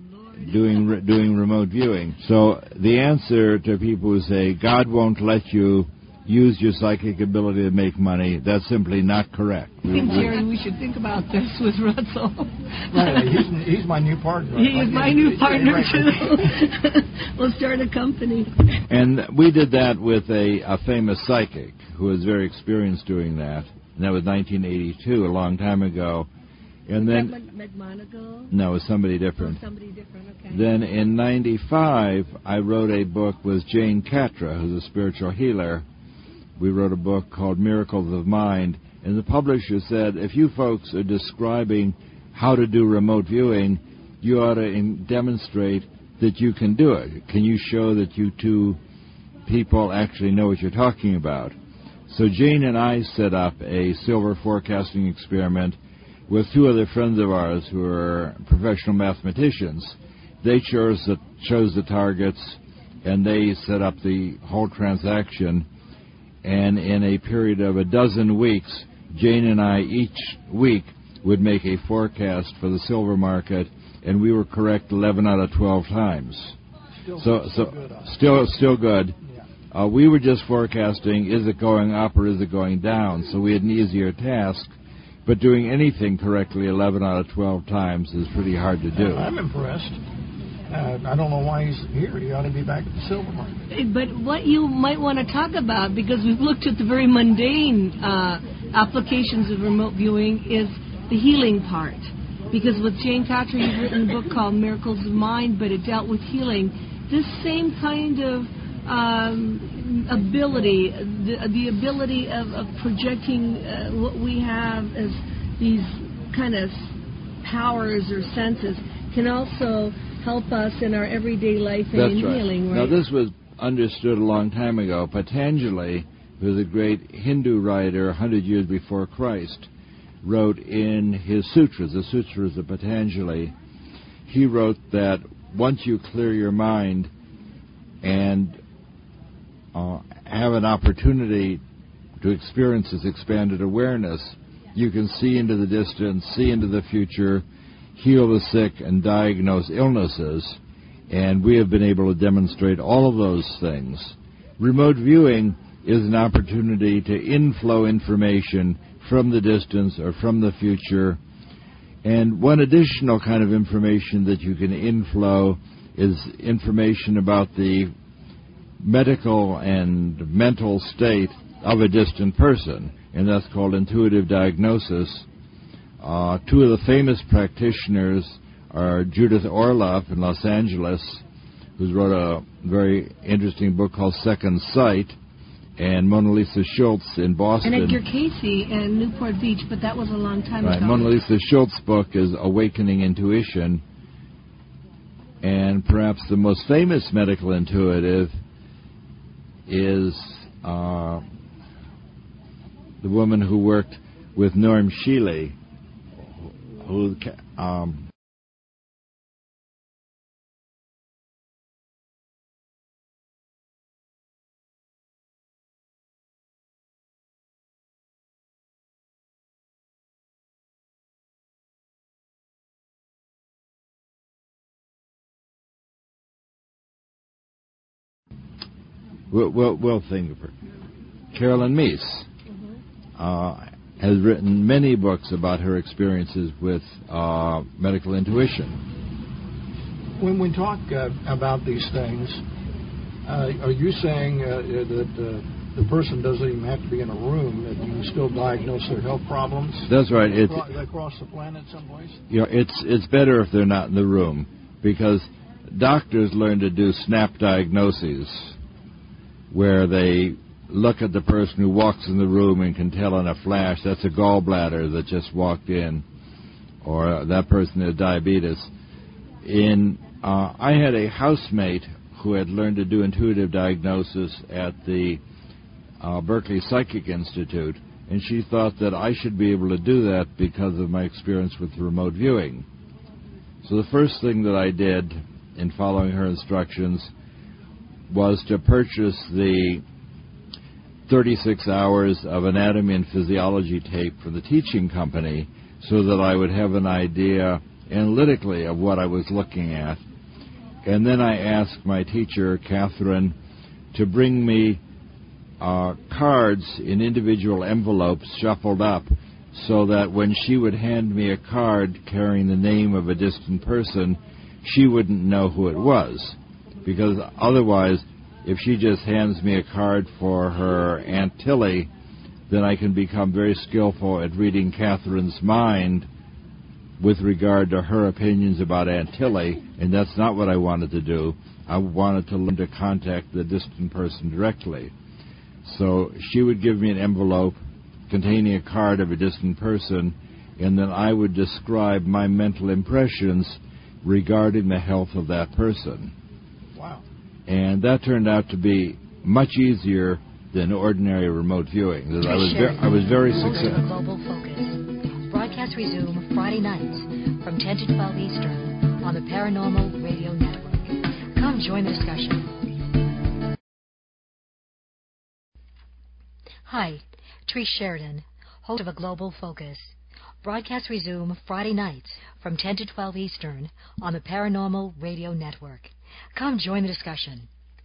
doing remote viewing. So the answer to people who say God won't let you use your psychic ability to make money, that's simply not correct. I think, Jerry, we should think about this with Russell. Right, he's my new partner. He is my new partner, too. We'll start a company. And we did that with a famous psychic who was very experienced doing that. And that was 1982, a long time ago. And then McMonagle? No, it was somebody different. Oh, somebody different, okay. Then in 95, I wrote a book with Jane Catra, who's a spiritual healer. We wrote a book called Miracles of Mind, and the publisher said, if you folks are describing how to do remote viewing, you ought to demonstrate that you can do it. Can you show that you two people actually know what you're talking about? So Jane and I set up a silver forecasting experiment with 2 other friends of ours who are professional mathematicians. They chose the targets, and they set up the whole transaction. And in a period of 12 weeks, Jane and I each week would make a forecast for the silver market, and we were correct 11 out of 12 times. Still good. Yeah. We were just forecasting, is it going up or is it going down? So we had an easier task. But doing anything correctly 11 out of 12 times is pretty hard to do. I'm impressed. I don't know why he's here. He ought to be back at the silver market. But what you might want to talk about, because we've looked at the very mundane applications of remote viewing, is the healing part. Because with Jane Catra, you've written a book called Miracles of Mind, but it dealt with healing. This same kind of ability, the ability of projecting what we have as these kind of powers or senses, can also help us in our everyday life and in healing, right? Now, this was understood a long time ago. Patanjali, who was a great Hindu writer 100 years before Christ, wrote in his sutras, the Sutras of Patanjali, he wrote that once you clear your mind and have an opportunity to experience this expanded awareness, you can see into the distance, see into the future, heal the sick, and diagnose illnesses. And we have been able to demonstrate all of those things. Remote viewing is an opportunity to inflow information from the distance or from the future. And one additional kind of information that you can inflow is information about the medical and mental state of a distant person, and that's called intuitive diagnosis. 2 of the famous practitioners are Judith Orloff in Los Angeles, who wrote a very interesting book called Second Sight, and Mona Lisa Schultz in Boston. And Edgar Casey in Newport Beach, but that was a long time ago. Mona Lisa Schultz's book is Awakening Intuition, and perhaps the most famous medical intuitive is the woman who worked with Norm Shealy, who we'll think of her. Carolyn Meese has written many books about her experiences with medical intuition. When we talk about these things, are you saying that the person doesn't even have to be in a room, that you can still diagnose their health problems? That's right. They cross the planet someplace? You know, it's better if they're not in the room, because doctors learn to do snap diagnoses, where they look at the person who walks in the room and can tell in a flash that's a gallbladder that just walked in, or that person has diabetes. I had a housemate who had learned to do intuitive diagnosis at the Berkeley Psychic Institute, and she thought that I should be able to do that because of my experience with remote viewing. So the first thing that I did in following her instructions was to purchase the 36 hours of anatomy and physiology tape from the teaching company so that I would have an idea analytically of what I was looking at. And then I asked my teacher, Catherine, to bring me cards in individual envelopes shuffled up so that when she would hand me a card carrying the name of a distant person, she wouldn't know who it was. Because otherwise, if she just hands me a card for her Aunt Tilly, then I can become very skillful at reading Catherine's mind with regard to her opinions about Aunt Tilly, and that's not what I wanted to do. I wanted to learn to contact the distant person directly. So she would give me an envelope containing a card of a distant person, and then I would describe my mental impressions regarding the health of that person. Wow. And that turned out to be much easier than ordinary remote viewing. I was very successful. Global Focus. Broadcasts resume Friday nights from 10 to 12 Eastern on the Paranormal Radio Network. Come join the discussion. Hi, Trish Sheridan, host of A Global Focus. Broadcasts resume Friday nights from 10 to 12 Eastern on the Paranormal Radio Network. Come join the discussion.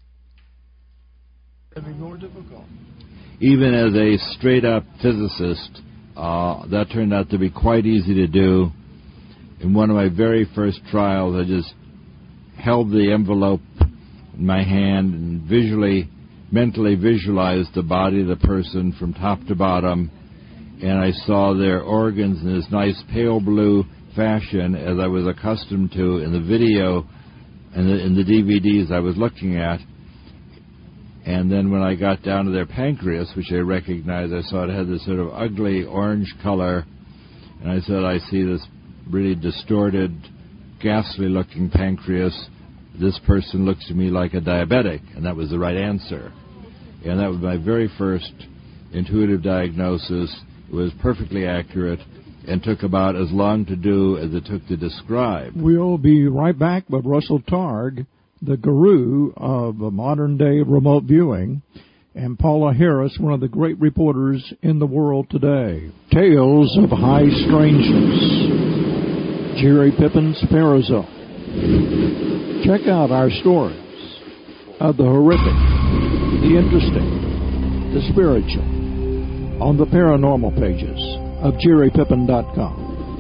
More difficult. Even as a straight-up physicist, that turned out to be quite easy to do. In one of my very first trials, I just held the envelope in my hand and mentally visualized the body of the person from top to bottom, and I saw their organs in this nice pale blue fashion as I was accustomed to in the video and in the DVDs I was looking at. And then when I got down to their pancreas, which I recognized, I saw it had this sort of ugly orange color, and I said, I see this really distorted, ghastly-looking pancreas. This person looks to me like a diabetic, and that was the right answer. And that was my very first intuitive diagnosis. It was perfectly accurate and took about as long to do as it took to describe. We'll be right back with Russell Targ, the guru of modern-day remote viewing, and Paula Harris, one of the great reporters in the world today. Tales of High Strangeness. Jerry Pippen's Parazone. Check out our stories of the horrific, the interesting, the spiritual on the paranormal pages of JerryPippen.com.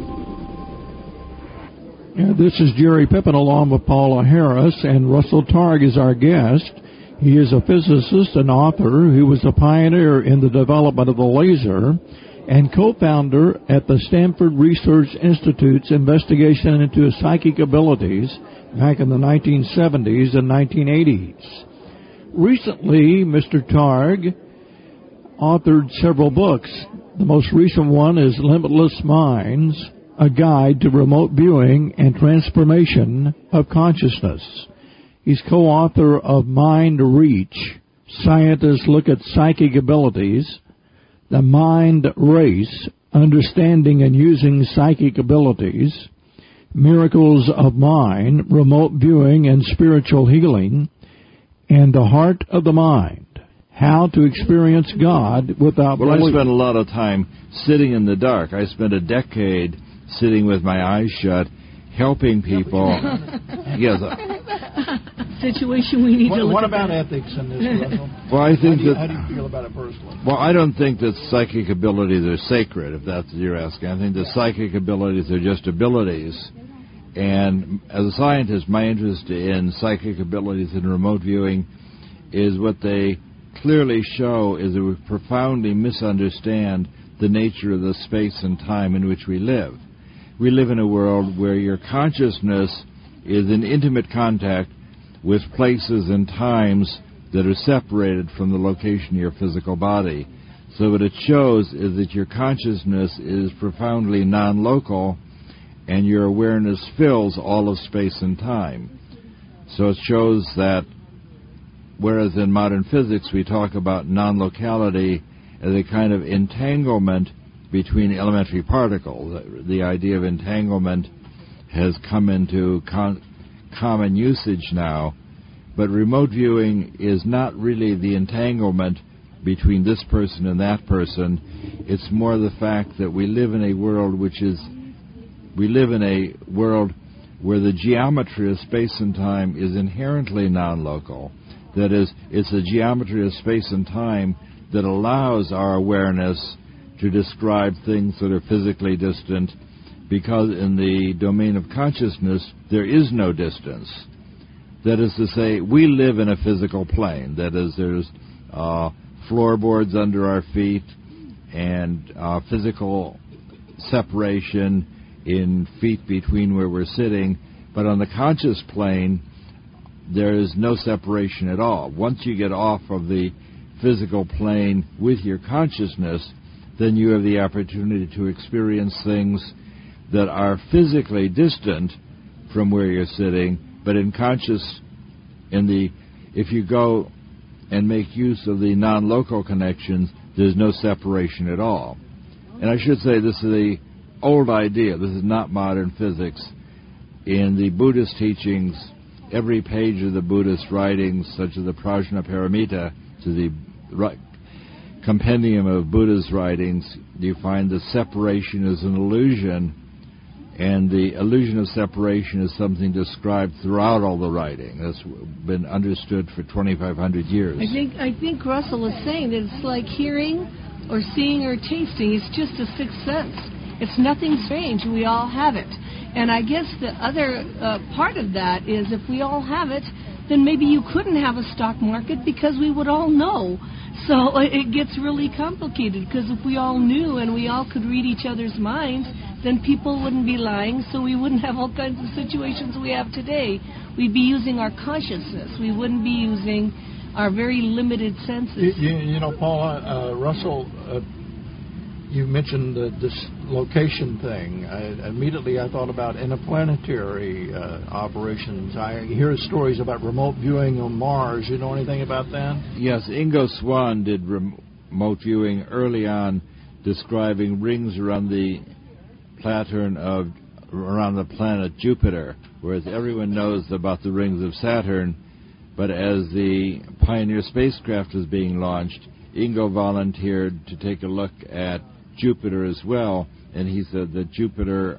And this is Jerry Pippen along with Paula Harris, and Russell Targ is our guest. He is a physicist and author who was a pioneer in the development of the laser and co-founder at the Stanford Research Institute's investigation into psychic abilities back in the 1970s and 1980s. Recently, Mr. Targ authored several books. The most recent one is Limitless Minds, A Guide to Remote Viewing and Transformation of Consciousness. He's co-author of Mind Reach, Scientists Look at Psychic Abilities, The Mind Race, Understanding and Using Psychic Abilities, Miracles of Mind, Remote Viewing and Spiritual Healing, and The Heart of the Mind, How to Experience God Without Belief. Well, I spent a lot of time sitting in the dark. I spent a decade sitting with my eyes shut, helping people. Yes. Situation we need to look at. What about ethics in this, Russell? Well, I think how do you feel about it personally? Well, I don't think that psychic abilities are sacred, if that's what you're asking. I think that psychic abilities are just abilities. And as a scientist, my interest in psychic abilities and remote viewing is what they clearly show is that we profoundly misunderstand the nature of the space and time in which we live. We live in a world where your consciousness is in intimate contact with places and times that are separated from the location of your physical body. So what it shows is that your consciousness is profoundly non-local, and your awareness fills all of space and time. So it shows that whereas in modern physics we talk about non-locality as a kind of entanglement between elementary particles. The idea of entanglement has come into common usage now, but remote viewing is not really the entanglement between this person and that person. It's more the fact that we live in a world where the geometry of space and time is inherently non-local. That is, it's a geometry of space and time that allows our awareness to describe things that are physically distant, because in the domain of consciousness there is no distance. That is to say, we live in a physical plane. That is, there's floorboards under our feet and physical separation in feet between where we're sitting. But on the conscious plane, there is no separation at all. Once you get off of the physical plane with your consciousness, then you have the opportunity to experience things that are physically distant from where you're sitting, but if you go and make use of the non-local connections, there's no separation at all. And I should say this is the old idea. This is not modern physics. In the Buddhist teachings, every page of the Buddhist writings, such as the Prajnaparamita, to the compendium of Buddha's writings, you find that separation is an illusion, and the illusion of separation is something described throughout all the writing. That's been understood for 2,500 years. I think Russell is saying that it's like hearing or seeing or tasting. It's just a sixth sense. It's nothing strange. We all have it. And I guess the other part of that is if we all have it, then maybe you couldn't have a stock market because we would all know. So it gets really complicated, because if we all knew and we all could read each other's minds, then people wouldn't be lying, so we wouldn't have all kinds of situations we have today. We'd be using our consciousness. We wouldn't be using our very limited senses. You know, Paula, Russell, you mentioned this location thing. Immediately I thought about interplanetary operations. I hear stories about remote viewing on Mars. You know anything about that? Yes, Ingo Swann did remote viewing early on, describing rings around the around the planet Jupiter, whereas everyone knows about the rings of Saturn. But as the Pioneer spacecraft was being launched, Ingo volunteered to take a look at Jupiter as well, and he said that Jupiter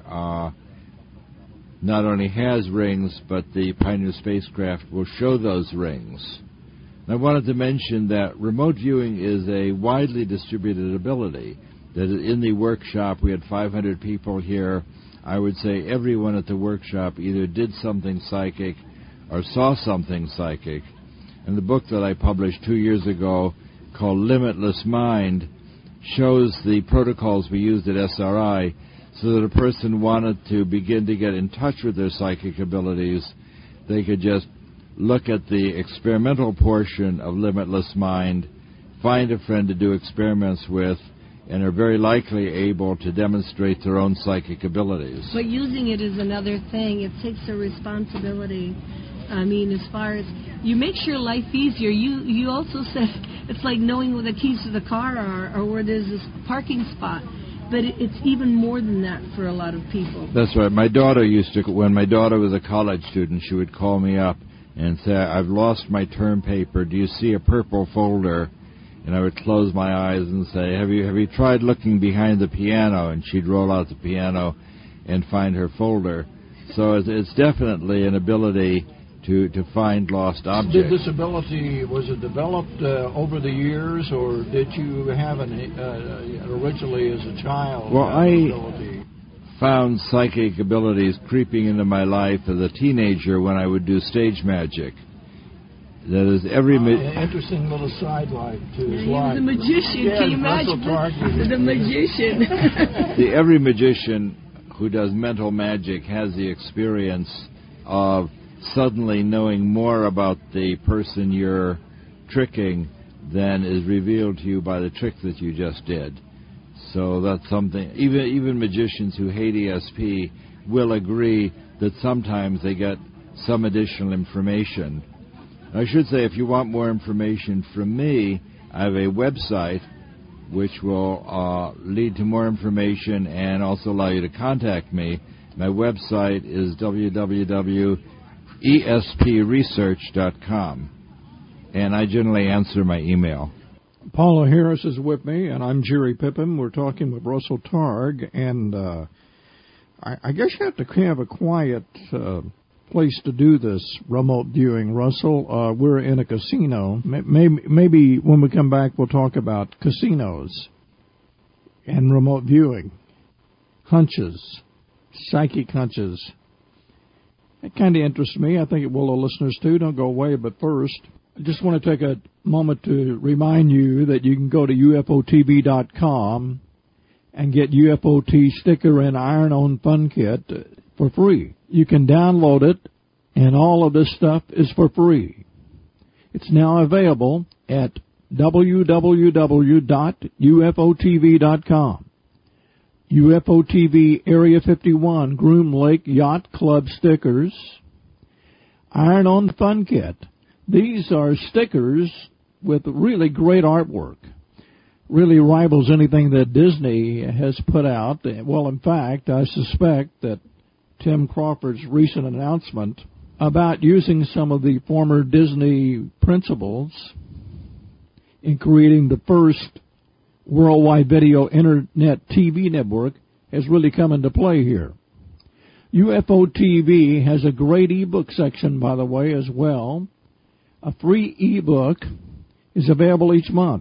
not only has rings, but the Pioneer spacecraft will show those rings. And I wanted to mention that remote viewing is a widely distributed ability. That in the workshop, we had 500 people here. I would say everyone at the workshop either did something psychic or saw something psychic. And the book that I published 2 years ago, called Limitless Mind, shows the protocols we used at SRI, so that a person wanted to begin to get in touch with their psychic abilities, they could just look at the experimental portion of Limitless Mind, find a friend to do experiments with, and are very likely able to demonstrate their own psychic abilities. But using it is another thing. It takes a responsibility. I mean, as far as you make your life easier, you also said it's like knowing where the keys to the car are or where there's this parking spot. But it's even more than that for a lot of people. That's right. My daughter when my daughter was a college student, she would call me up and say, I've lost my term paper. Do you see a purple folder? And I would close my eyes and say, have you tried looking behind the piano? And she'd roll out the piano and find her folder. So it's definitely an ability to find lost objects. Did this ability, was it developed over the years, or did you have originally as a child? Well, I found psychic abilities creeping into my life as a teenager when I would do stage magic. That is interesting little sidelight to his life. He was a magician. Yeah, can you imagine? The magician. Every magician who does mental magic has the experience of suddenly knowing more about the person you're tricking than is revealed to you by the trick that you just did. So that's something. Even magicians who hate ESP will agree that sometimes they get some additional information. I should say, if you want more information from me, I have a website, which will lead to more information and also allow you to contact me. My website is www.espresearch.com, and I generally answer my email. Paula Harris is with me, and I'm Jerry Pippin. We're talking with Russell Targ, and I guess you have to have a quiet place to do this remote viewing, Russell. We're in a casino. Maybe when we come back we'll talk about casinos and remote viewing, hunches, psychic hunches. It kind of interests me. I think it will the listeners too. Don't go away. But first, I just want to take a moment to remind you that you can go to UFOTV.com and get UFOT sticker and iron-on fun kit for free. You can download it, and all of this stuff is for free. It's now available at www.ufotv.com. UFOTV Area 51 Groom Lake Yacht Club stickers, iron-on fun kit. These are stickers with really great artwork. Really rivals anything that Disney has put out. Well, in fact, I suspect that Tim Crawford's recent announcement about using some of the former Disney principles in creating the first worldwide video internet TV network has really come into play here. UFO TV has a great ebook section, by the way, as well. A free ebook is available each month.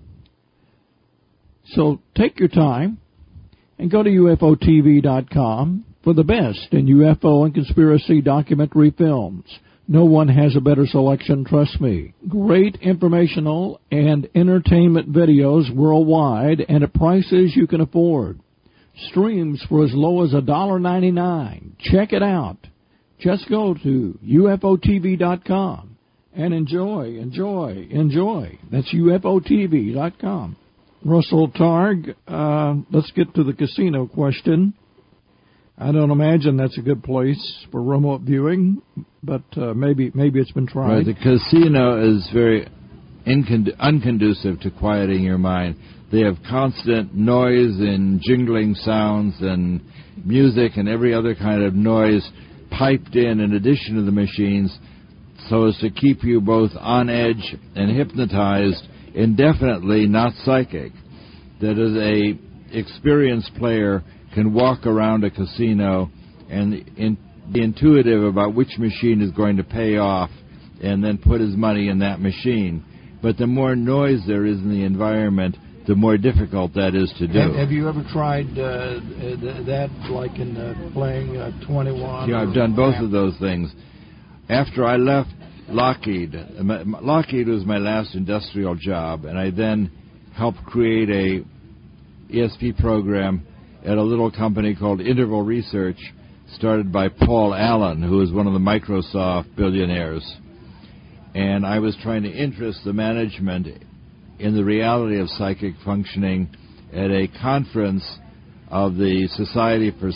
So take your time and go to UFOTV.com for the best in UFO and conspiracy documentary films. No one has a better selection, trust me. Great informational and entertainment videos worldwide and at prices you can afford. Streams for as low as $1.99. Check it out. Just go to UFOTV.com and enjoy. That's UFOTV.com. Russell Targ, let's get to the casino question. I don't imagine that's a good place for remote viewing, but maybe it's been tried. Right, the casino is very unconducive to quieting your mind. They have constant noise and jingling sounds and music and every other kind of noise piped in addition to the machines, so as to keep you both on edge and hypnotized, indefinitely not psychic. That is, a experienced player can walk around a casino and be intuitive about which machine is going to pay off and then put his money in that machine. But the more noise there is in the environment, the more difficult that is to do. Have you ever tried that, like in playing 21? Yeah, I've done both of those things. After I left Lockheed was my last industrial job, and I then helped create a ESP program at a little company called Interval Research, started by Paul Allen, who is one of the Microsoft billionaires. And I was trying to interest the management in the reality of psychic functioning at a conference of the Society for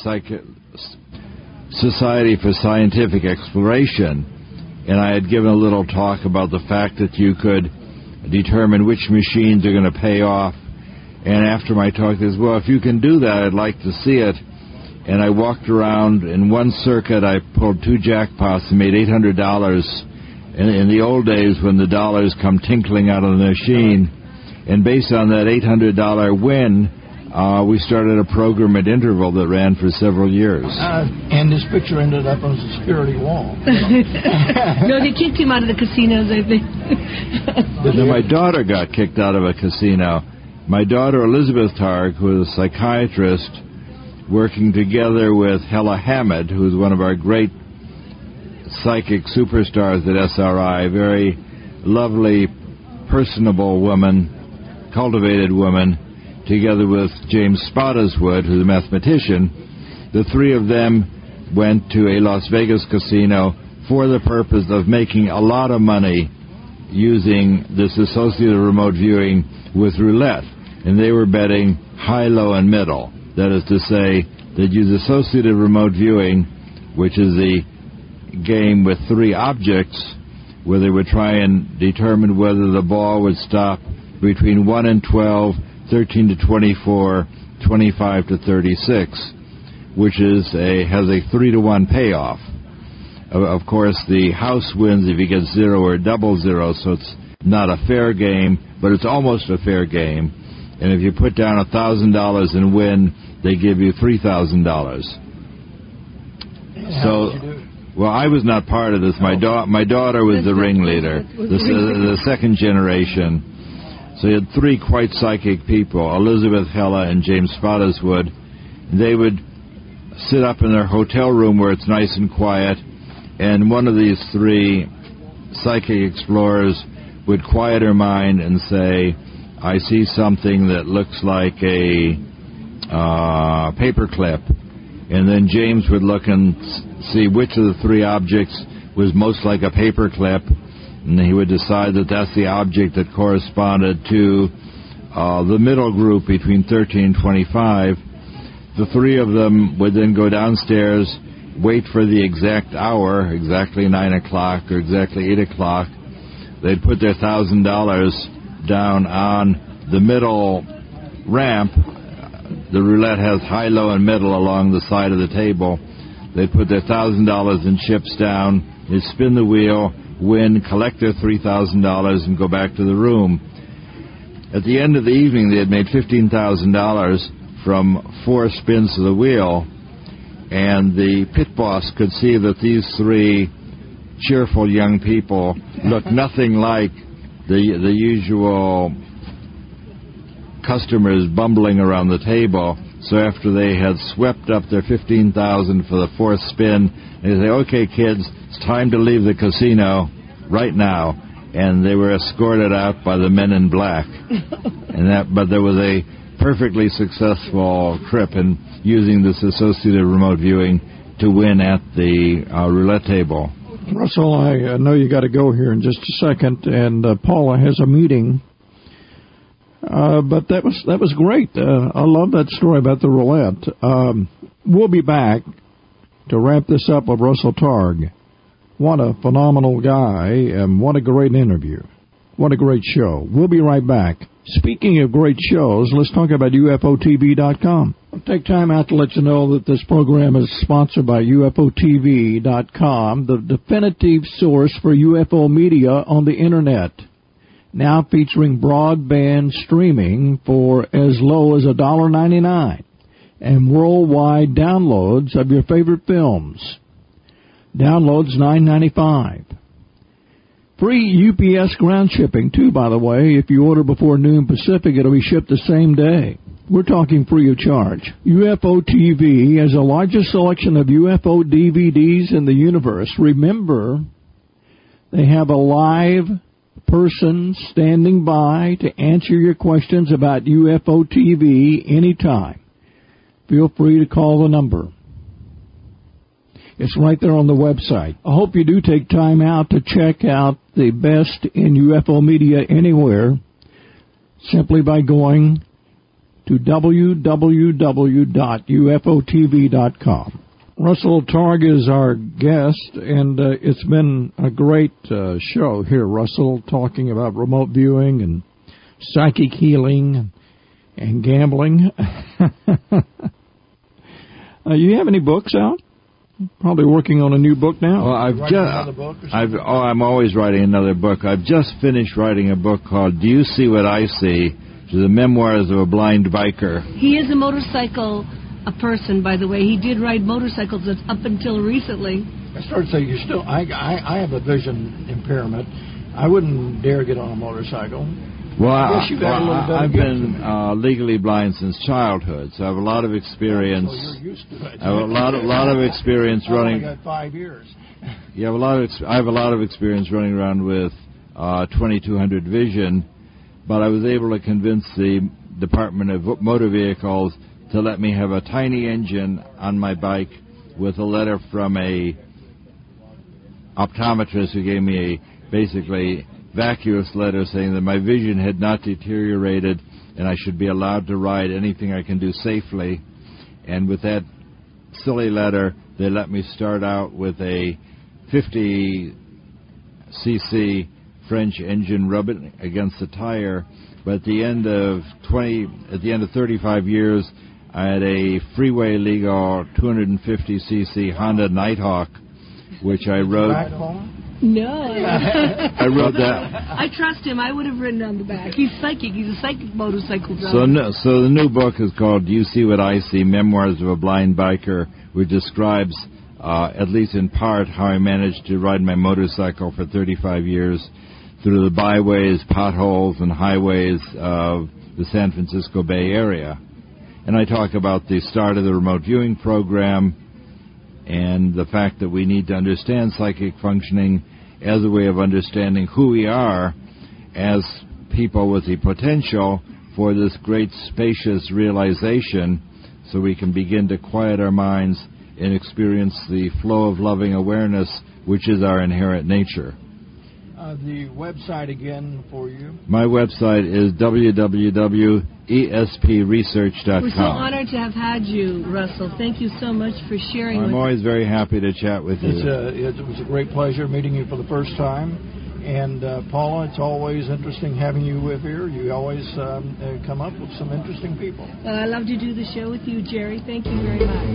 Scientific Exploration. And I had given a little talk about the fact that you could determine which machines are going to pay off. And after my talk, they said, well, if you can do that, I'd like to see it. And I walked around. In one circuit, I pulled 2 jackpots and made $800. In the old days, when the dollars come tinkling out of the machine. And based on that $800 win, we started a program at Interval that ran for several years. And this picture ended up on the security wall. No, they kicked him out of the casinos, I think. Now, my daughter got kicked out of a casino. My daughter, Elizabeth Targ, who is a psychiatrist, working together with Hella Hammett, who is one of our great psychic superstars at SRI, very lovely, personable woman, cultivated woman, together with James Spottiswoode, who's a mathematician. The three of them went to a Las Vegas casino for the purpose of making a lot of money using this associated remote viewing with roulette. And they were betting high, low, and middle. That is to say, they'd use associated remote viewing, which is the game with 3 objects, where they would try and determine whether the ball would stop between 1 and 12, 13 to 24, 25 to 36, which has a 3-to-1 payoff. Of course, the house wins if you get 0 or double 0, so it's not a fair game, but it's almost a fair game. And if you put down $1,000 and win, they give you $3,000. So, well, I was not part of this. My daughter was the ringleader, the second generation. So you had 3 quite psychic people, Elizabeth Hella and James Spottiswoode. They would sit up in their hotel room where it's nice and quiet, and one of these 3 psychic explorers would quiet her mind and say, I see something that looks like a paperclip. And then James would look and see which of the 3 objects was most like a paperclip, and he would decide that that's the object that corresponded to the middle group between 13 and 25. The 3 of them would then go downstairs, wait for the exact hour, exactly 9 o'clock or exactly 8 o'clock. They'd put their $1,000 down on the middle ramp. The roulette has high, low, and middle along the side of the table. They'd put their $1,000 in chips down. They'd spin the wheel, win, collect their $3,000, and go back to the room. At the end of the evening, they had made $15,000 from 4 spins of the wheel, and the pit boss could see that these 3 cheerful young people looked nothing like the usual customers bumbling around the table. So after they had swept up their $15,000 for the 4th spin, they say, "Okay, kids, it's time to leave the casino right now." And they were escorted out by the men in black. But there was a perfectly successful trip in using this associated remote viewing to win at the roulette table. Russell, I know you got to go here in just a second, and Paula has a meeting. But that was great. I love that story about the roulette. We'll be back to wrap this up with Russell Targ. What a phenomenal guy, and what a great interview. What a great show. We'll be right back. Speaking of great shows, let's talk about UFOTV.com. I'll take time out to let you know that this program is sponsored by UFOTV.com, the definitive source for UFO media on the Internet. Now featuring broadband streaming for as low as $1.99 and worldwide downloads of your favorite films. Downloads $9.95. Free UPS ground shipping, too, by the way. If you order before noon Pacific, it'll be shipped the same day. We're talking free of charge. UFO TV has the largest selection of UFO DVDs in the universe. Remember, they have a live person standing by to answer your questions about UFO TV anytime. Feel free to call the number. It's right there on the website. I hope you do take time out to check out the best in UFO media anywhere simply by going to www.ufotv.com. Russell Targ is our guest, and it's been a great show here, Russell, talking about remote viewing and psychic healing and gambling. You have any books out? Probably working on a new book now. Well, I'm always writing another book. I've just finished writing a book called Do You See What I See? Which is the memoirs of a blind biker. He is a motorcycle person, by the way. He did ride motorcycles up until recently. I started saying, I have a vision impairment. I wouldn't dare get on a motorcycle. Well, I've been legally blind since childhood, so I have a lot of experience. So you're used to it. I have a lot of experience running. I got 5 years. I have a lot of experience running around with 2200 vision, but I was able to convince the Department of Motor Vehicles to let me have a tiny engine on my bike with a letter from a optometrist who gave me a basically vacuous letter saying that my vision had not deteriorated and I should be allowed to ride anything I can do safely. And with that silly letter, they let me start out with a 50cc French engine rubbing against the tire. But at the end of 35 years, I had a freeway legal 250cc Honda Nighthawk, which I rode. No. I rode that. I trust him. I would have ridden on the back. He's psychic. He's a psychic motorcycle driver. So the new book is called You See What I See, Memoirs of a Blind Biker, which describes, at least in part, how I managed to ride my motorcycle for 35 years through the byways, potholes, and highways of the San Francisco Bay Area. And I talk about the start of the remote viewing program and the fact that we need to understand psychic functioning as a way of understanding who we are as people with the potential for this great spacious realization, so we can begin to quiet our minds and experience the flow of loving awareness, which is our inherent nature. The website again for you? My website is www.espresearch.com. We're so honored to have had you, Russell. Thank you so much for sharing I'm always very happy to chat with you. It was a great pleasure meeting you for the first time. And Paula, it's always interesting having you with here. You always come up with some interesting people. I love to do the show with you, Jerry. Thank you very much.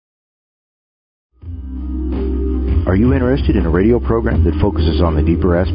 Are you interested in a radio program that focuses on the deeper aspects